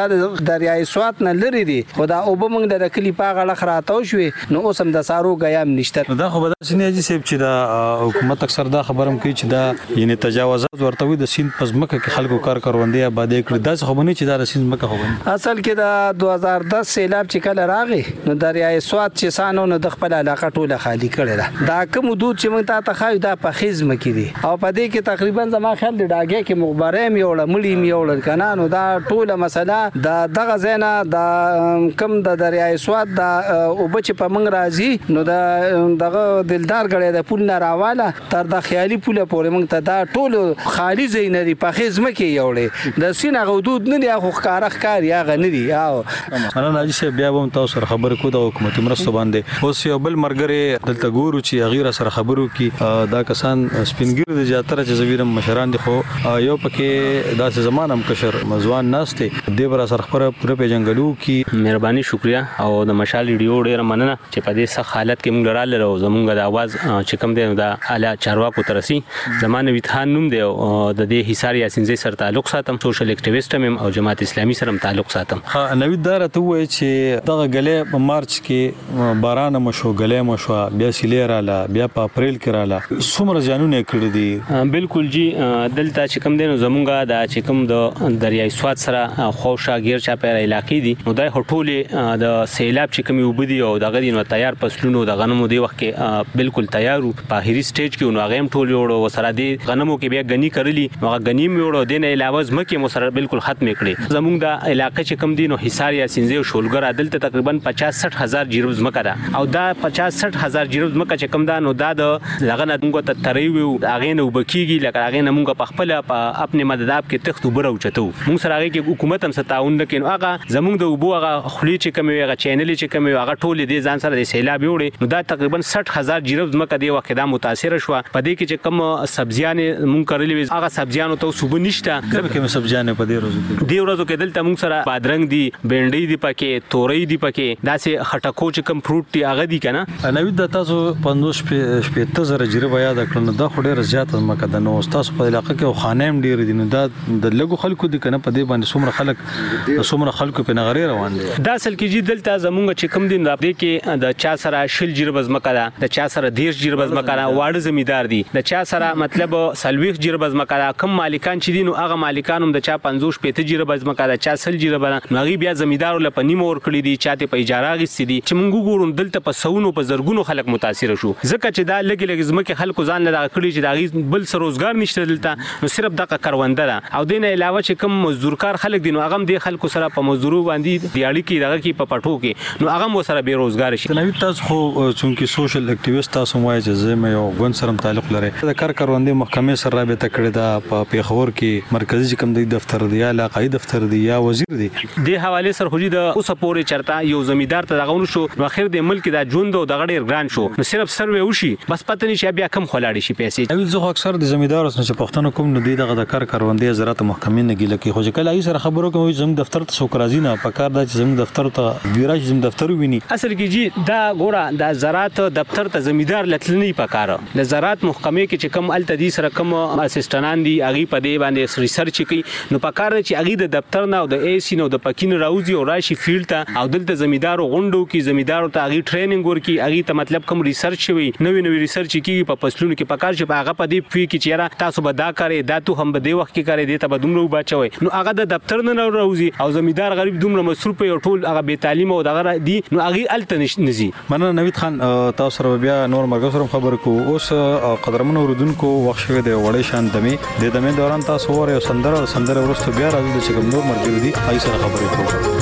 د دریای سوات نه لري دي خدا او به موږ د کلی پاغه لخراتو شوي نو اوس هم د سارو غیام نشته دا خو به سینې جی سیب چې دا حکومت اکثر دا خبرم کوي چې دا یعنی تجاوزات ورته وي د سین پزمکه کې خلکو کار کروندې آبادی کړی دا خو باندې چې دا سین مکه خو باندې اصل کې د دوه هزار دس سیلاب چې کله راغی نو دریای سوات چې سانو نو د خپل علاقه ټوله خالی کړل دا کوم دود چې موږ ته خایو دا په خزم کې دي او په دې کې تقریبا زما خیال د ډاګه کې مخبره مې وړه مړی مې وړل کنه نو دا ټوله مسله د دغه زینا د کم د دریای سوات د او بچ په منګ راځي نو د دغه دلدار غړې د پول نه راواله تر د خیالي پوله پورې موږ ته دا ټول خالی زینري په خزم کې یوړې د سینه غودود نه دی خو ښکارخ کار یا غنی دی او انا ناجي سه بیا هم تاسو سره خبر کو د حکومت مرسته باندې اوس یو بل مرګره دلته ګورو چې غیر سره خبرو کی دا کسان سپینګر د جاتره چې زویرم مشران دي خو یو پکې داسې زمانم کشر مزوان ناشته دی بر سره خبره پوره پیجنګلو کی مهرباني شکریا او د مشال ریډیو ډیر مننه چې په دې سخت حالت کې موږ رااله او زمونږ د आवाज چې کوم دی د اعلی چارواکو ترسي زمانه ویت خان نوم دی او د دې حصار یاسین زی سره تعلق ساتم سوشل اکټیویسټ هم او جماعت اسلامي سره تعلق ساتم. ها نوید دار ته وای چې دغه غلې په مارچ کې باران مشو غلې مشو بیا سیلې رااله بیا په اپریل کې رااله څومره ځانونه کړی دي؟ بالکل جی دلته چې کوم دینو زمونږه د چې کوم د دریای سواد سره خوشا غیر چا په علاقې دي نو دای هټولې د سیلاب چې کوم وبدي او دغه دینو تیار پسلونو د غنمو دی وخت کې بالکل تیارو په هری سټیج کې نو هغه هم ټول وړو سره دی غنمو کې بیا غنی کړلی نو هغه غنیم وړو دین علاوه مکه مو سره بالکل ختم کړي. زمونږ د علاقې چې کوم دینو حصار یا سینځه او شولګر عدالت تقریبا پچاس سټ هزار جیروز مکه ده او دا پچاس سټ هزار جیروز مکه چې کوم دا نو دا د لغه نه موږ ته تریو هغه نه وبکیږي لکه هغه نه موږ په خپل په خپل مدداب کې تخت وبرو چتو موږ سره هغه کې حکومت هم ستاون نه کین هغه زمونږ د وبو هغه خلی چې کوم هغه چینل چې کوم هغه ټول دي ځان سره د سیلاب وړي نو دا تقریبا سټ هزار جیروز مکه دی وخت دا متاثر شو په دې کې چې کوم سبزیان موږ کړلې هغه سبزیانو ته صوب نشته کوم کوم سبزیان په دې ورځو کې دی ورځو کې دلته موږ سره بادرنګ دی بینډۍ دی پکې تورې دی پکې داسې خټکو چې کوم فروټ دی هغه دی کنه. نوید د تاسو پندوس شپږ زره جریبه یاد کړنه دا خو ډیر زیات مکه د نو تاسو په علاقې کې خانم ډیر دي نو دا د لګو خلکو دي کنه په دې باندې څومره خلک څومره خلکو په نغری روان دي دا اصل کې جی دلته زمونږ چې کوم دین راځي کې د چا سره شل جریبه مکه ده د چا سره دیش جریبه مکه ده واړه زمیدار دي د چا سره مطلب سلويخ جریبه مکه ده کم مالکان چې دي نو هغه مالکان هم د چا پنځوس پېته جریبه مکه ده چا سل جریبه نو هغه بیا زمیدار له پنی مور کړی دي چاته په اجاره غوښتي دي چې موږ ګورم دلته په سونو په زرګونو خلک متاثر شو ځکه چې دا لګي لګي زمکه خلکو ځان نه کړی چې دا بل څه روزګار نشته دلته نو صرف دغه کرونده ده او دین علاوه چې کوم مزدورکار خلک دي نو هغه د خلکو سره په مزدورو باندې دیاړي کې دغه کې په پټو کې نو هغه مو سره به روزګار شي. نوید تاسو خو چونکی سوشل اکټیویسټ تاسو وایي چې زموږ یو غون سره تعلق لري د کار کروندې محکمې سره رابطه کړې ده په پیښور کې مرکزی کوم د دفتر دی یا علاقائی دفتر دی یا وزیر دی د حواله سره خو د اوسه پورې چرته یو زمیدار ته دغه شو نو اخر د ملک د ژوند او د غړي ګران شو نو صرف سروي وشي بس پته نشي بیا کم خلاړي شي پیسې. نوید زه اکثر د زمیدار اوس چې پښتنو کوم نو دی دغه د کار کروندې زراعت محکمې نه ګیله کې خو کله ای سره خبرو کوم زموږ دفتر ته څوک راځي نه په کار د زموږ دفتر ته ویراج زموږ دفتر ویني اصل کې جی دا ګوره د زراعت دفتر ته زمیدار لتلنی پکاره د زراعت محکمې کې چې کم ال تدي سره کم اسسټنان دي اغي په دې باندې ریسرچ کوي نو پکاره چې اغي د دفتر نه او د ای سی نو د پکین راوځي او راشي فیلډ ته او دلته زمیدار غونډو کې زمیدار ته اغي ټریننګ ورکي اغي ته مطلب کم ریسرچ وي نوې نوې ریسرچ کوي په فصلونو کې پکار چې هغه په دې فی کې چیرې تاسو به دا کړئ دا ته هم به دې وخت کې کړئ دې ته به دومره وبچوي نو هغه د دفتر نه راوځي او زمیدار غریب دومره مصروف یو ټول هغه بے تعلیم او دغه دی نو هغه الته نشي. مننه نوید خان تاسو سره بیا نور مرګ سره خبر کو اوس قدرمن اوردونکو وخت شوه د وړې شان دمه د دمه دوران تاسو وره سندره سندره ورسته بیا راځي چې کوم نور مرګ دي آی سره خبرې کوو.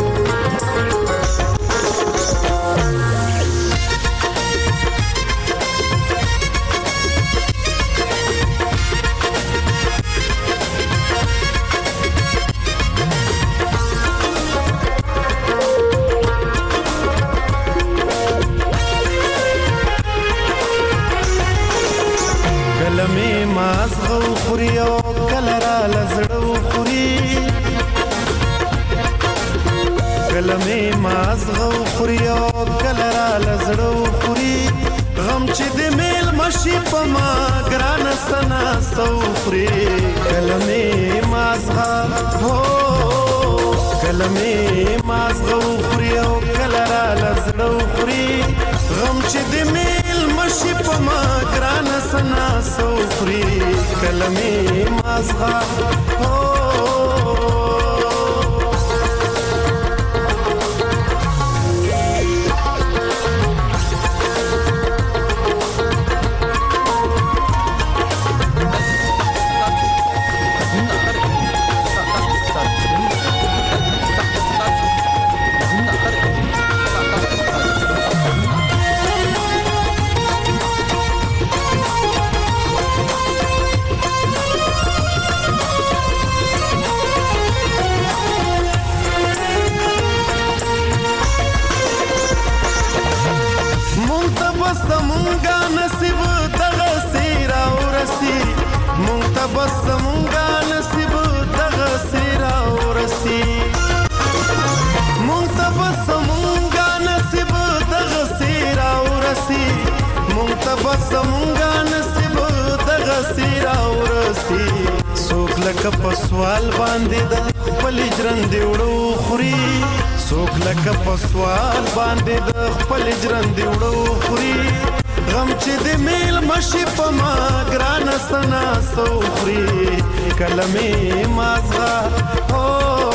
لکه په سوال باندې د خپل ژوند وړو خوري څوک لکه په سوال باندې د خپل ژوند وړو خوري غم چې د میل مشي په ما ګران سنا سوخري کلمې مازغه هو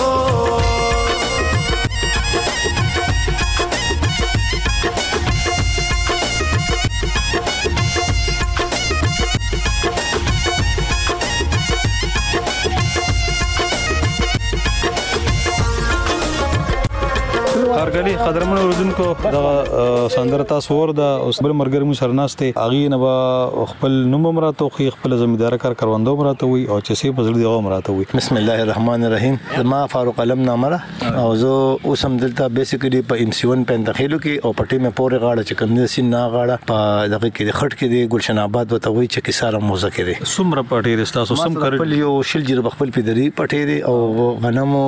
هرګلی قدرمن اوردونکو د سندره تاسو ورده اوس بل مرګر مو سرناسته اغي نه با خپل نوم مراته خو خپل زمیدار کار کروندو مراته وي او چې سي په زړه دی مراته وي. بسم الله الرحمن الرحیم. ما فاروق علم نامره او زه اوسم دلته بیسیکلی په ام سی ون په انتخابو کې او پټي مې پورې غاړه چې کوم نه سین نه غاړه په دغه کې خټ کې دی ګلشن آباد وته وي چې کیساره موزه کې دی سمره پټي رستاسو سم کړ خپل یو شل جیر خپل پیدري پټي دی او غنمو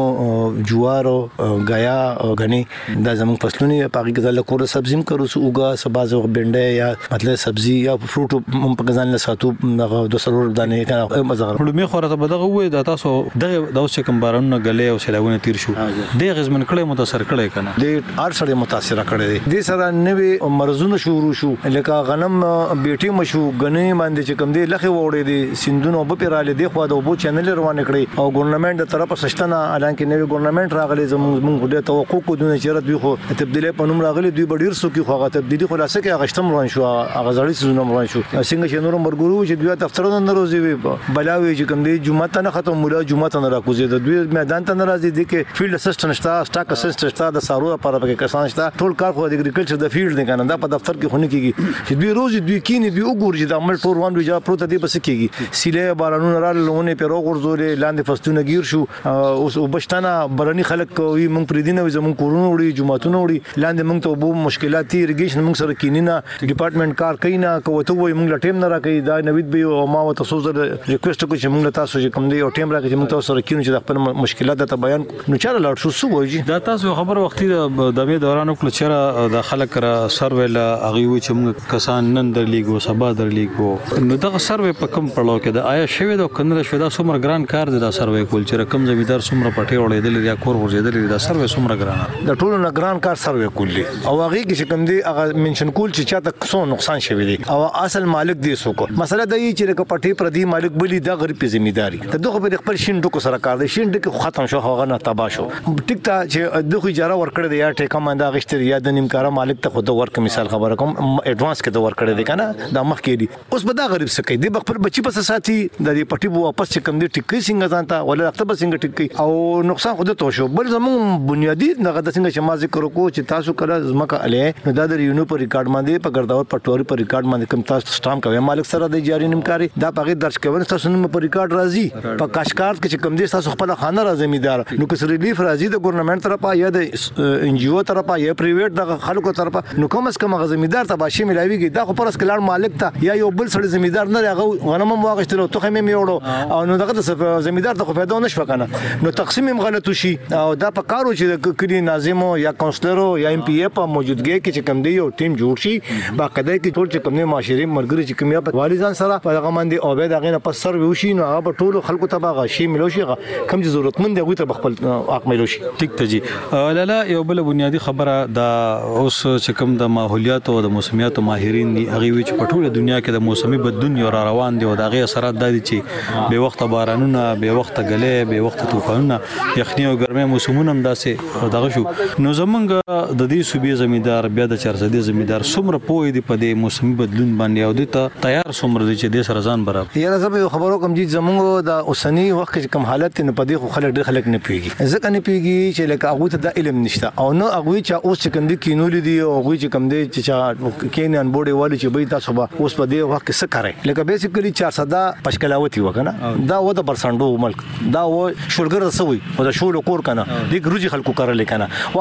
جوارو غیا او غني دا زموږ فصلونه په هغه کې د کور سبزیم کرو سوګه سباز او بنډه یا مطلب سبزی یا فروټ هم په ځان له ساتو دغه د سرور دانه کنه مزغر لومې خوره ته دغه وې د تاسو دغه د اوس کوم بارونه غلې او سلاونه تیر شو د غزمن کړه متاثر کړي کنه د ار سره متاثر کړي دي سره نوې مرزونه شروع شو لکه غنم بیٹي مشو غنې باندې چې کوم دي لخه وړې دي سندونو په پیراله دی خو د وبو چینل روان کړي او ګورنمنت د طرفه سشتنه اعلان کې نوې ګورنمنت راغلي زموږ د توقع کو دونه چیرته دوی خو تبدیلی په نوم راغلي دوی بډیر سو کې خو تبدیلی خلاصه کې غشتم روان شو هغه ځړی سونه روان شو څنګه چې نور مرګورو چې دوی دفترونو نه روزي بلاوي چې کوم دي جمعه ته نه ختم مولا جمعه ته نه راکوزي د دوی میدان ته ناراضي دي کې فیلډ اسسټنټ شتا سٹاک اسسټنټ شتا د سارو لپاره کې کسان شتا ټول کار خو د اګریکلچر د فیلډ نه کنه دا په دفتر کې خونه کېږي چې دوی روز دوی کینی دوی وګوري چې د عمل ټول روان ویجا پروت دی بس کېږي سیله بارانونه را لونه په روغ ورزولې لاندې فستونه گیر شو اوس وبشتنه برني خلک کوي مونږ پرې دینه زمون کورونه وړي جمعهتونه وړي لاندې مونږ ته وبو مشکلات دي ریګیشن مونږ سره کینینا ډپارټمنټ کار کینا کوته وای مونږ ټیم نه راکې دا نوید به او ما وته سوزر ریکوست کوم چې مونږ تاسو چې کوم دی او ټیم راکې مونږ تاسو سره کینو چې خپل مشکلات ته بیان نو چاره لاړ شو سو وایي دا تاسو خبر وختي د دمه دوران کله چیرې د خلک را سروې لا اغي و چې مونږ کسان نن درلیګو سبا درلیګو نو دا سروې په کوم پړاو کې د آیا شوی د کنده شوی دا څومره ګران کار دی دا سروې کول چې رقم زمیدار څومره پټي وړېدل یا کور ورزيدل دا سروې څومره ګران د ټولو نه ګران کار سروې کول دي او هغه کې کوم دی هغه منشن کول چې چاته څو نقصان شوی دی او اصل مالک دی سوکو مسله دا یی چې پټي پردي مالک بلی دا غریب ذمہداري ته دغه په خپل شین ډکو سره کار دی شین ډکو ختم شو هغه نه تبا شو ټیک تا چې دغه اجاره ورکړه دی یا ټیکا مندا غشتر یا د نیمکارا مالک ته خود ورک مثال خبره کوم اډوانس کې د ورکړه دی کنه دا مخ کې دی اوس به دا غریب سکه دی خپل بچي په ساتي د دې پټي بو واپس چې کوم دی ټیکي څنګه ځانتا ولا خپل څنګه ټیکي او نقصان خود ته شو بل زمون بنیادی دغه د څنګه چې ما ذکر وکړو چې تاسو کله زمکه اله نو دا د یونو په ریکارډ باندې په ګرداوت پټوري په ریکارډ باندې کوم تاسو سٹام کوي مالک سره د جاری نیمکاري دا پغه درج کوي تاسو نو په ریکارډ راځي په کاشکار کې چې کوم دي تاسو خپل خانه راځي زمیدار نو کس ریلیف راځي د ګورنمنت طرفه یا د ان جی او طرفه یا پرایویټ د خلکو طرفه نو کوم اس کوم زمیدار ته باشي ملاويږي دا خو پرس کلار مالک ته یا یو بل سړي زمیدار نه راغو غنم واغشتلو ته خمه میوړو او نو دغه زمیدار ته خو پیدا نشو کنه نو تقسیم هم غلط وشي او دا په کارو چې کړي ناظمو یا کونسلرو یا ایم پی ای په موجودګي کې چې کوم دی یو ټیم جوړ شي باقاعده کې ټول چې کوم نه معاشري مرګري چې کوم یا په والدان سره په هغه باندې او به دغه نه پس سر وشي نو هغه ټول خلکو ته باغ شي ملو شي کوم ضرورتمند دی ته خپل حق ملو شي ټیک ته جی لاله یو بل بنیادی خبره دا اوس چې کوم د ماحولیات او د موسمیات ماهرین دي هغه وی چې په ټوله دنیا کې د موسمي بدلون یو را روان دي او دغه اثرات د دي چې به وخت بارانونه به وخت غلې به وخت طوفانونه یخنی او ګرمي موسمونه هم داسې دغه شو نو زمونږ د دې صوبې زمیدار بیا د چارزدي زمیدار څومره پوي دی په دې موسمي بدلون باندې او د ته تیار څومره دي چې د سره ځان برابر یاره زه خبرو کوم چې زمونږ د اوسنی وخت کې کوم حالت نه په دې خو خلک ډېر خلک نه پیږي ځکه نه پیږي چې لکه هغه ته د علم نشته او نو هغه چې اوس چې کوم دي کینول دي او هغه چې کوم دي چې کینن بورډي والی چې به تاسو به اوس په دې وخت کې څه کوي لکه بیسیکلی چارزده پشکلاوتی وکنه دا و د برسندو ملک دا و شولګر رسوي او د شول کور کنه د ګروجي خلکو کارل کنه واپس هغه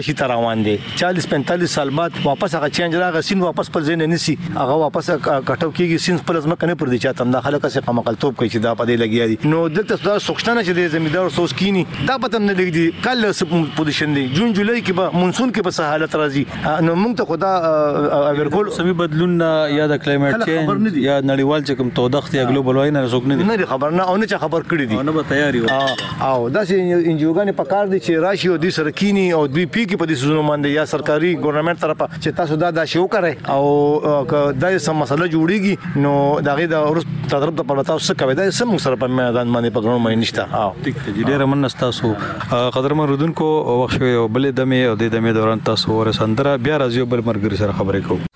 راشي تر روان دي چالیس پینتالیس سال بعد واپس هغه چینج راغی سین واپس پر ځین نسی هغه واپس کټو کیږي سین پر ځمکه کنه پر دي چاته د خلک څخه قمقلتوب کوي چې دا پدې لګیا دي نو دلته دا سوکشتنه چې د زمیندار سوس کینی دا پته نه لګي کله سب پوزیشن دي جون جولای کې به مونسون کې به حالت راځي نو موږ ته خدا اورکول سمي بدلون یا د کلایمټ چینج یا نړیوال چې کوم تودخت یا ګلوبل وای نه زوګ نه نه خبر نه او نه خبر کړی دي نه به تیاری او دا چې انجیوګانې په کار دي چې راشي او د سرکینی او دوی پی کې په دې سيزونو باندې یا سرکاري ګورنمنت طرفه چې تاسو دا د شو کوي او دا سم مسله جوړیږي نو دغه د اورس تدرب د پرمختاو څخه کوي دا سم سره په میدان باندې په غوړم نشته او ټیک ته ډیره مننه تاسو قدرمن رودونکو وخت شوی او بلې دمه او د دمه دوران تاسو ور سندره بیا راځي بل مرګري سره خبرې کوو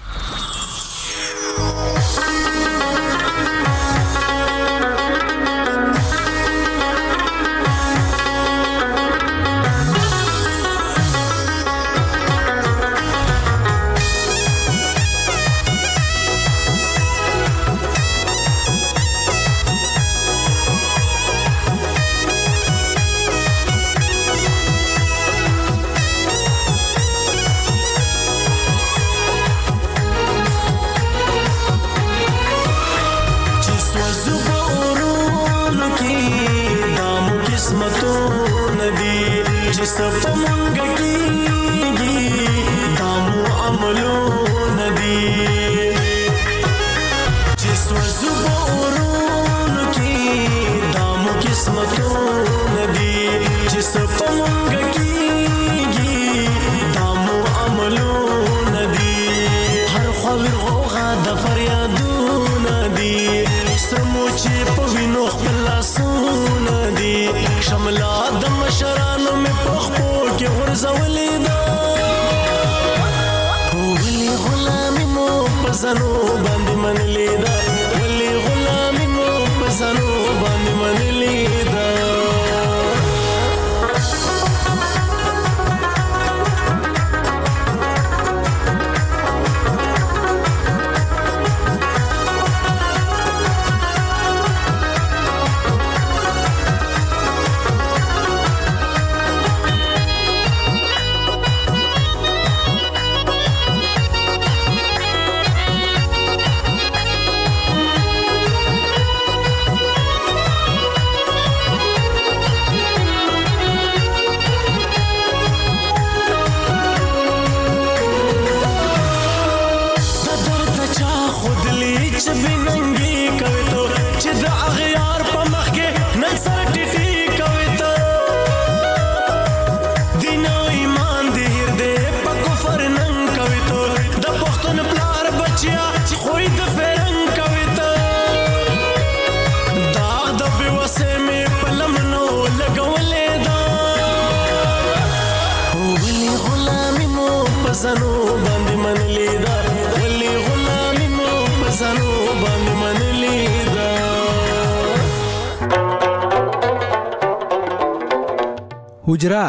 حجرا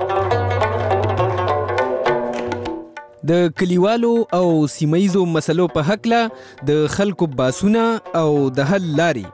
د کلیوالو او سیمایزو مسلو په حق له د خلکو باسونه او د حل لاري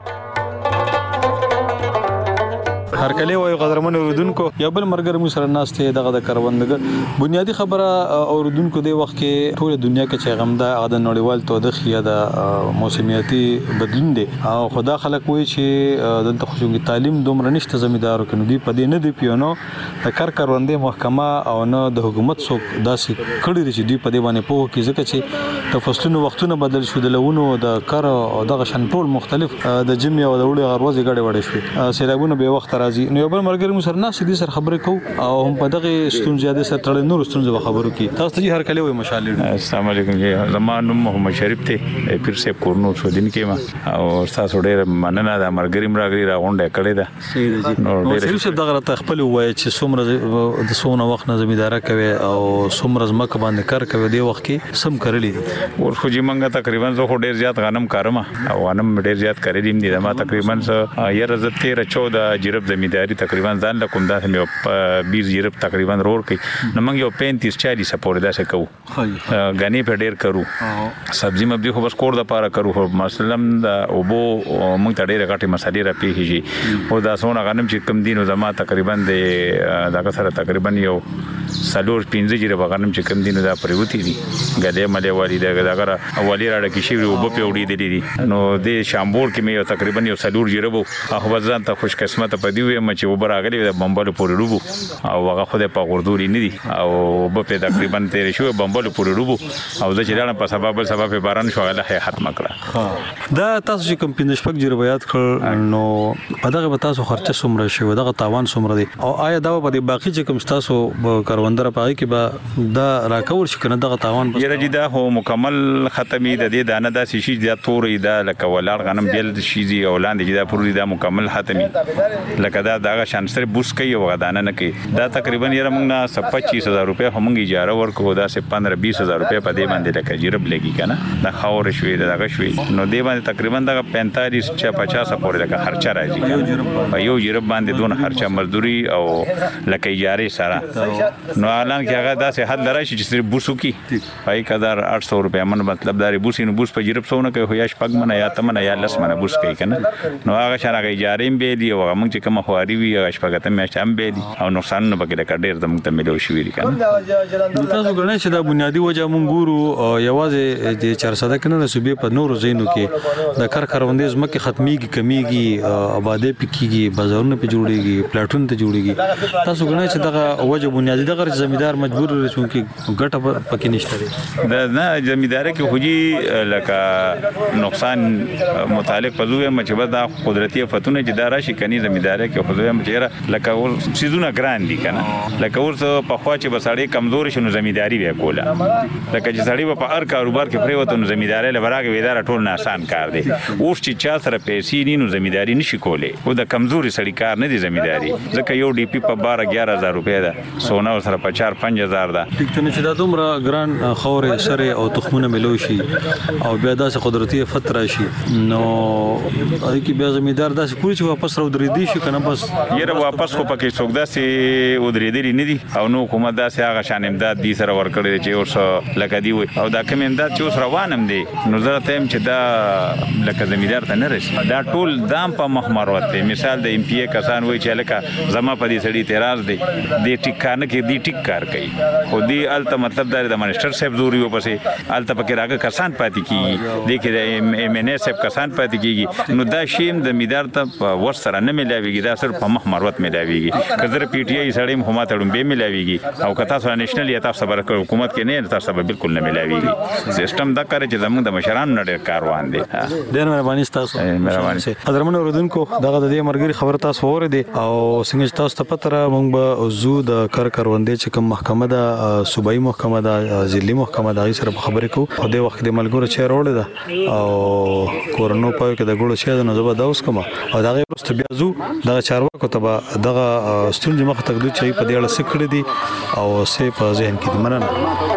هر کله وای قدرمن اوردونکو یو بل مرګر مو سره ناشته دغه د کروندګ بنیادی خبره اوردونکو د وخت کې ټول دنیا کې چې غمدا هغه د نړیوال تودوخ یا د موسمیاتي بدلون دي او خدا خلک وای چې د خصوصي تعلیم دومره نشته زمیدارو کې دوی په دې نه دی پیونو د کار کروندې محکمه او نه د حکومت څوک داسې کړی چې دوی په دې باندې پوه کې ځکه چې د فصلونو وختونه بدل شو د لونو د کار او دغه شن ټول مختلف د جمی او د وړي غروزي غړي وړي شو سیلابونه به وخت نو یو بل مرګر مو سره ناس دي سره خبرې کو او هم په دغه ستون زیاده سره تړل نور ستون زو خبرو کی تاسو ته هر کله وي مشالې السلام علیکم جی زمانو محمد شریف ته پیر سیب کورنو شو دین کې ما او تاسو ډېر مننه د مرګریم راغلی راغونډه کړې ده صحیح دي نو ډېر څه دغه ته خپل وای چې څومره د سونه وخت نه زمیدار کوي او څومره زمکه باندې کار کوي دی وخت کې سم کړلې دي ور خو جی منګه تقریبا زه ډېر زیات غنم کارم او غنم ډېر زیات کړې دي ما تقریبا یره ز تیرہ چودہ جرب زمیداری تقریبا ځان لکم دا هم یو بیس جرب تقریبا رور کوي نو موږ یو پینتیس چالیس پورې دا څه کوو غنی په ډېر کرو سبزی مبدي خو بس کور د پاره کرو مثلا دا او بو موږ ته ډېر غټي مسالې را پیږي او دا څونه غنم چې کم دینو زما تقریبا د دا سره تقریبا یو سلور پنځه جره بغنم چې کم دینه دا پریوتی دي غلې ملې والی دا غره اولی راړه کې شی وب په وړي دي نو د شامبور کې مې تقریبا یو سلور جره بو هغه ځان ته خوش قسمت په دی وې مچ وب راغلی د بمبلو پورې روبو او هغه خو د پغوردوري نه دي او وب په تقریبا تیر شو بمبلو پورې روبو او د چیرانه په سبب سبب باران شو غله ختم کړه دا تاسو چې کم پینځ شپږ جره بیات کړ نو په دغه به تاسو خرچه څومره شي دغه تاوان څومره دی او آیا دا په باقي چې کوم تاسو کاروندره پای کې به دا راکور شي کنه دغه تاوان یره جدا هو مکمل ختمي د دې دانه دا شي دا تورې دا لکه ولار غنم بیل شي دی اولان دی دا پوری دا مکمل ختمي لکه دا دغه شانسر بوس کوي او غدانه نه کوي دا تقریبا یره موږ نه پچیس هزار روپے هم اجاره ورکو دا سه پندرہ بیس هزار روپے په دې باندې لکه جرب لګي کنه دا خاور شوي دا دغه شوي نو دې باندې تقریبا دا پینتالیس چا پچاس پورې لکه خرچه راځي په یو جرب باندې دون خرچه مزدوري او لکه اجاره سره نو اعلان کې هغه دا سه حد لري چې صرف بوسو کی پای قدر آठ سौ روپے من مطلب دا بوسي نو بوس په جرب سونه کوي یا شپږ منه یا تمنه یا لس منه بوس کوي کنه نو هغه شرغه اجاره به دی او موږ چې کوم خواري وي هغه شپږ ته مې هم به دي او نقصان نه بګی د ډیر د موږ ته ملو شوی دی کنه تاسو غواړئ چې دا بنیادی وجه موږ ګورو یوازې د چارصد کنه د صوبې په نورو ځینو کې د کار کاروندې زمکه ختميږي کمیږي آبادی پکېږي بازارونه په جوړيږي پلاټون ته جوړيږي تاسو غواړئ چې دغه وجه بنیادی دغه زمیدار مجبور وي چې ګټه پکې نشته دا نه زمیدار کې خوږي لکه نقصان متعلق پزوې مچبه دا قدرتي فتونه چې دا راشي کني زمیدار کې خوځوي مچره لکه سيزونه ګران دي کنه لکه ورته په خوا چې بسړې کمزور شنو زمیداری به کوله لکه چې سړی په هر کاروبار کې پریوته نو زمیداری لبراګ ویدار ټول نه آسان کار دی اوس چې چا سره پیسې نینو زمیداری نشي کوله او د کمزوري سړی کار نه دی زمیداری ځکه یو ډي پی په بارہ اگیارہ هزار روپے ده سونا سره په چار پنځه هزار ده ټیک ته چې دا دومره ګران خورې سره او تخمونه ملو شي او بیا داسې قدرتي فتره شي نو اې کې بیا زمیدار داسې پوری چې واپس راو درې دي شي کنه بس یره واپس خو پکې څوک داسې ودرېدلی نه دي او نو حکومت داسې هغه شان امداد دي سره ورکړي چې اوس لکه دی او دا کوم امداد چې اوس روانم دي نو زه ته چې دا لکه زمیدار ته نه رسي دا ټول دام په مخمر وته مثال د ام پی ای کسان وای چې لکه زما په دې سړی اعتراض دی د ټیکانه کې دی ټیک کار کوي خو دی الته مطلب دا د منسٹر صاحب زوري و پسې الته پکې راګه کسان پاتې کیږي د کې ایم ان اس کسان پاتې کیږي نو دا شیم د زمیدار ته ور سره نه ملاويږي دا صرف په مخ مروت ملاويږي کزر پی ټی آی سړی هم ماته به ملاويږي او کتا سره نېشنل یا تاسو خبر حکومت کې نه تاسو به بالکل نه ملاويږي سیستم دا کار چې زموږ د مشرانو نه ډېر کاروان دي ډېر مهرباني تاسو مهرباني حضرمن اوردونکو دغه د دې مرګري خبر تاسو وره دي او څنګه تاسو ته پته را مونږ به زو د کار کاروندې چې کوم محکمه ده صوبایي محکمه ده ضلعي محکمه ده سره خبرې کو په دې وخت د ملګرو چیر وړل ده او کورونو په کې د ګړو شه د نو زبر دا اوس کوم او دغه پرست بیا زو دغه چارواکو ته دغه ستونزې مخ ته د چي په دې اړه سکړې دي او سه په ذهن کې دي مننه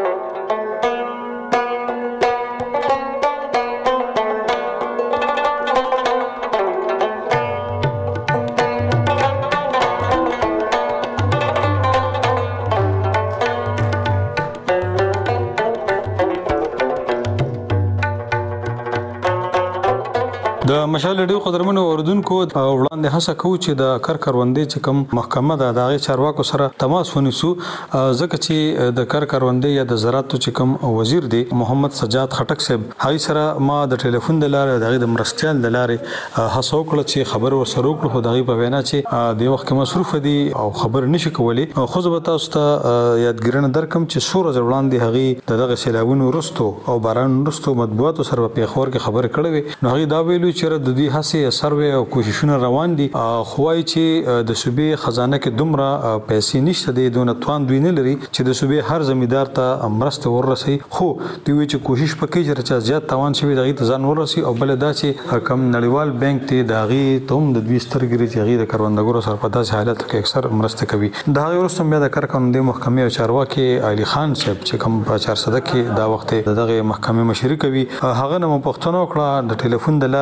د مشال ډیو قدرمنو اوردونکو وړاندې هڅه کوي چې د کار کاروندې چې کوم محکمه ده د چارواکو سره تماس ونیسو ځکه چې د کار کاروندې یا د زراعت چې کوم وزیر دی محمد سجاد خټک صاحب هغه سره ما د ټلیفون د لارې د مرستيال د لارې هڅه وکړه چې خبر ورسره وکړو خو دغه په وینا چې د وخت کې مصروف دي او خبر نشي کولی خو زه به تاسو ته یادګرنه درکم چې سور ځوړاندې هغه دغه سیلابونو رستو او باران رستو مطبوعاتو سره په خبر کې خبر کړې نو هغه دا ویلو چې د دې هڅې سروې او کوششونه روان دي خوای چې د صوبې خزانه کې دومره پیسې نشته دي دونه توان دوی نه لري چې د صوبې هر زمیدار ته مرسته ورسي خو دوی چې کوشش پکې چې زیات توان شوی دغه ته ځان ورسي او بل دا چې کم نړیوال بانک ته دغه ته د دوی سترګری چې هغه د کاروندګرو سره په داسې حالت کې اکثر مرسته کوي دا ورسته بیا د کار قانون د محکمې او چارواکي علي خان صاحب چې کوم په چارصد کې دا وخت دغه محکمې مشري کوي هغه نو پښتنو کړه د ټلیفون د لارې مو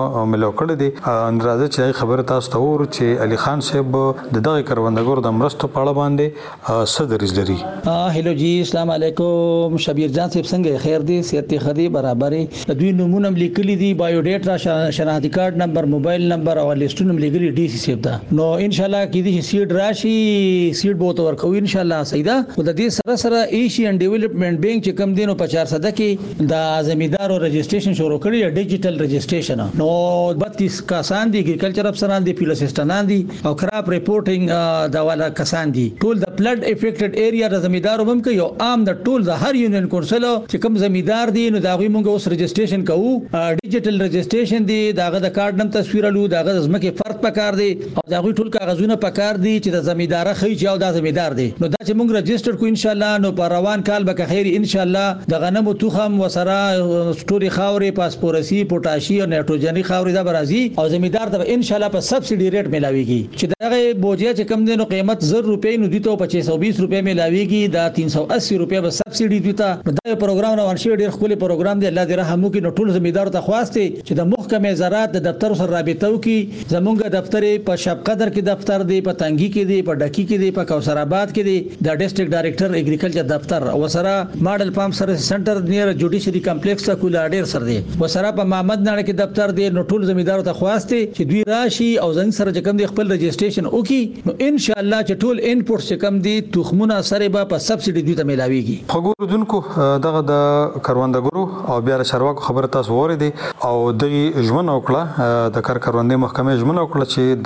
ملو کړی دی. اندرازه چې خبره تاسو ته ور چې علي خان صاحب د دغه کروندګرو د مرستو په اړه باندې صدر زلري. هلو جی السلام علیکم. شبیر جان صاحب څنګه خیر دی صحت خدي برابرې د دوی نمونه لیکلي دي بایو ډیټا شناختی کارت نمبر موبایل نمبر او لیستونه لیکلي ډي سی صاحب دا نو ان شاء الله کې دي سیډ راشي سیډ بوت ورکو ان شاء الله سیدا خو د دې سره سره ایشین ډیولپمنٹ بانک چې کم دینو په چار صد کې د زمیندارو رجسټریشن شروع کړی ډیجیټل رجسټریشن نو بتیس کسان دي اګریکلچر افسران دي پیل اسسټنټان دي او کراپ ریپورټینګ دا والا کسان دي ټول د فلډ افیکټډ ایریا د زمیندارو هم کوي او عام د ټول د هر یونین کونسل چې کوم زمیندار دي نو دا غوي مونږ اوس رجسټریشن کوو ډیجیټل رجسټریشن دي داغه د کارت نم تصویرلو داغه د زمکه فرق پکار دي او دا غوي ټول کاغذونه پکار دي چې د زمیندار خي چې او د زمیندار دي نو دا چې مونږ رجسټر کو ان شاء الله نو پر روان کال به خیر ان شاء الله د غنمو توخم وسره سټوري خاوري پاسپورسي پوتاشي او نایټروجني خاوري دا برازي او زمیندار ته ان شاء الله په سبسيډي ریټ ملاويږي چې دغه بوجه چې کم دي نو قیمت زر روپے نو دي ته پچیس سو بیس روپے ملاويږي دا تین سو اسی روپے به سبسيډي دي ته دا پروګرام نو ورشي ډیر خولي پروګرام دی الله دې رحم وکړي نو ټول زمیندار ته خواسته چې د محکمه زراعت د دفتر سره رابطه وکړي زمونږ دفتر په شب قدر کې دفتر دی په تنګي کې دی په ډکی کې دی په کوثر آباد کې دی د ډیسټریکټ ډایریکټر اګریکلچر دفتر وسره ماډل پامپ سروس سنټر نیر جوډیشري کمپلیکس ته کولا ډیر سره دی وسره په محمد نړ کې دفتر دی نو ټول زمیندار ته خواسته چې دوی راشي او زنګ سره چې کم دی خپل رجسټریشن وکړي نو ان شاء الله چې ټول انپوټ چې کم دی تخمونه سره به په سبسيډي دوی ته ملاويږي. خګور دونکو دغه د کروندګرو او بیا چارواکو خبره تاسو وریدي او دغه ژوند وکړه د کار کروندې محکمه ژوند وکړه چې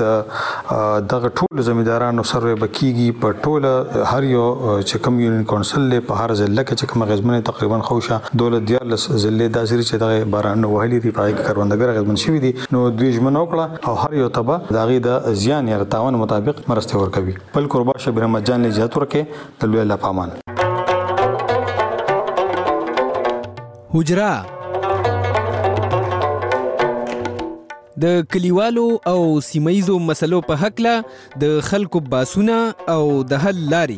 د دغه ټول زمیندارانو سره بکیږي په ټوله هر یو چې کوم یونین کونسل له په هر ځل کې چې کوم غزمنه تقریبا خوشه دولت دیارلس ضلع د اسری چې دغه باران وهلي دی پای کروندګر غزمن شوی دي نو دوی ژوند وکړه او هر یو تبه دغه د زیان یا تاوان مطابق مرسته ورکوي. بل قربا شبیر احمد جان له جات ورکه تلوي الله پامان. حجرا د کلیوالو او سیمایزو مسلو په حق له د خلکو باسونه او د حل لاري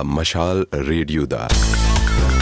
مشال ریډیو دا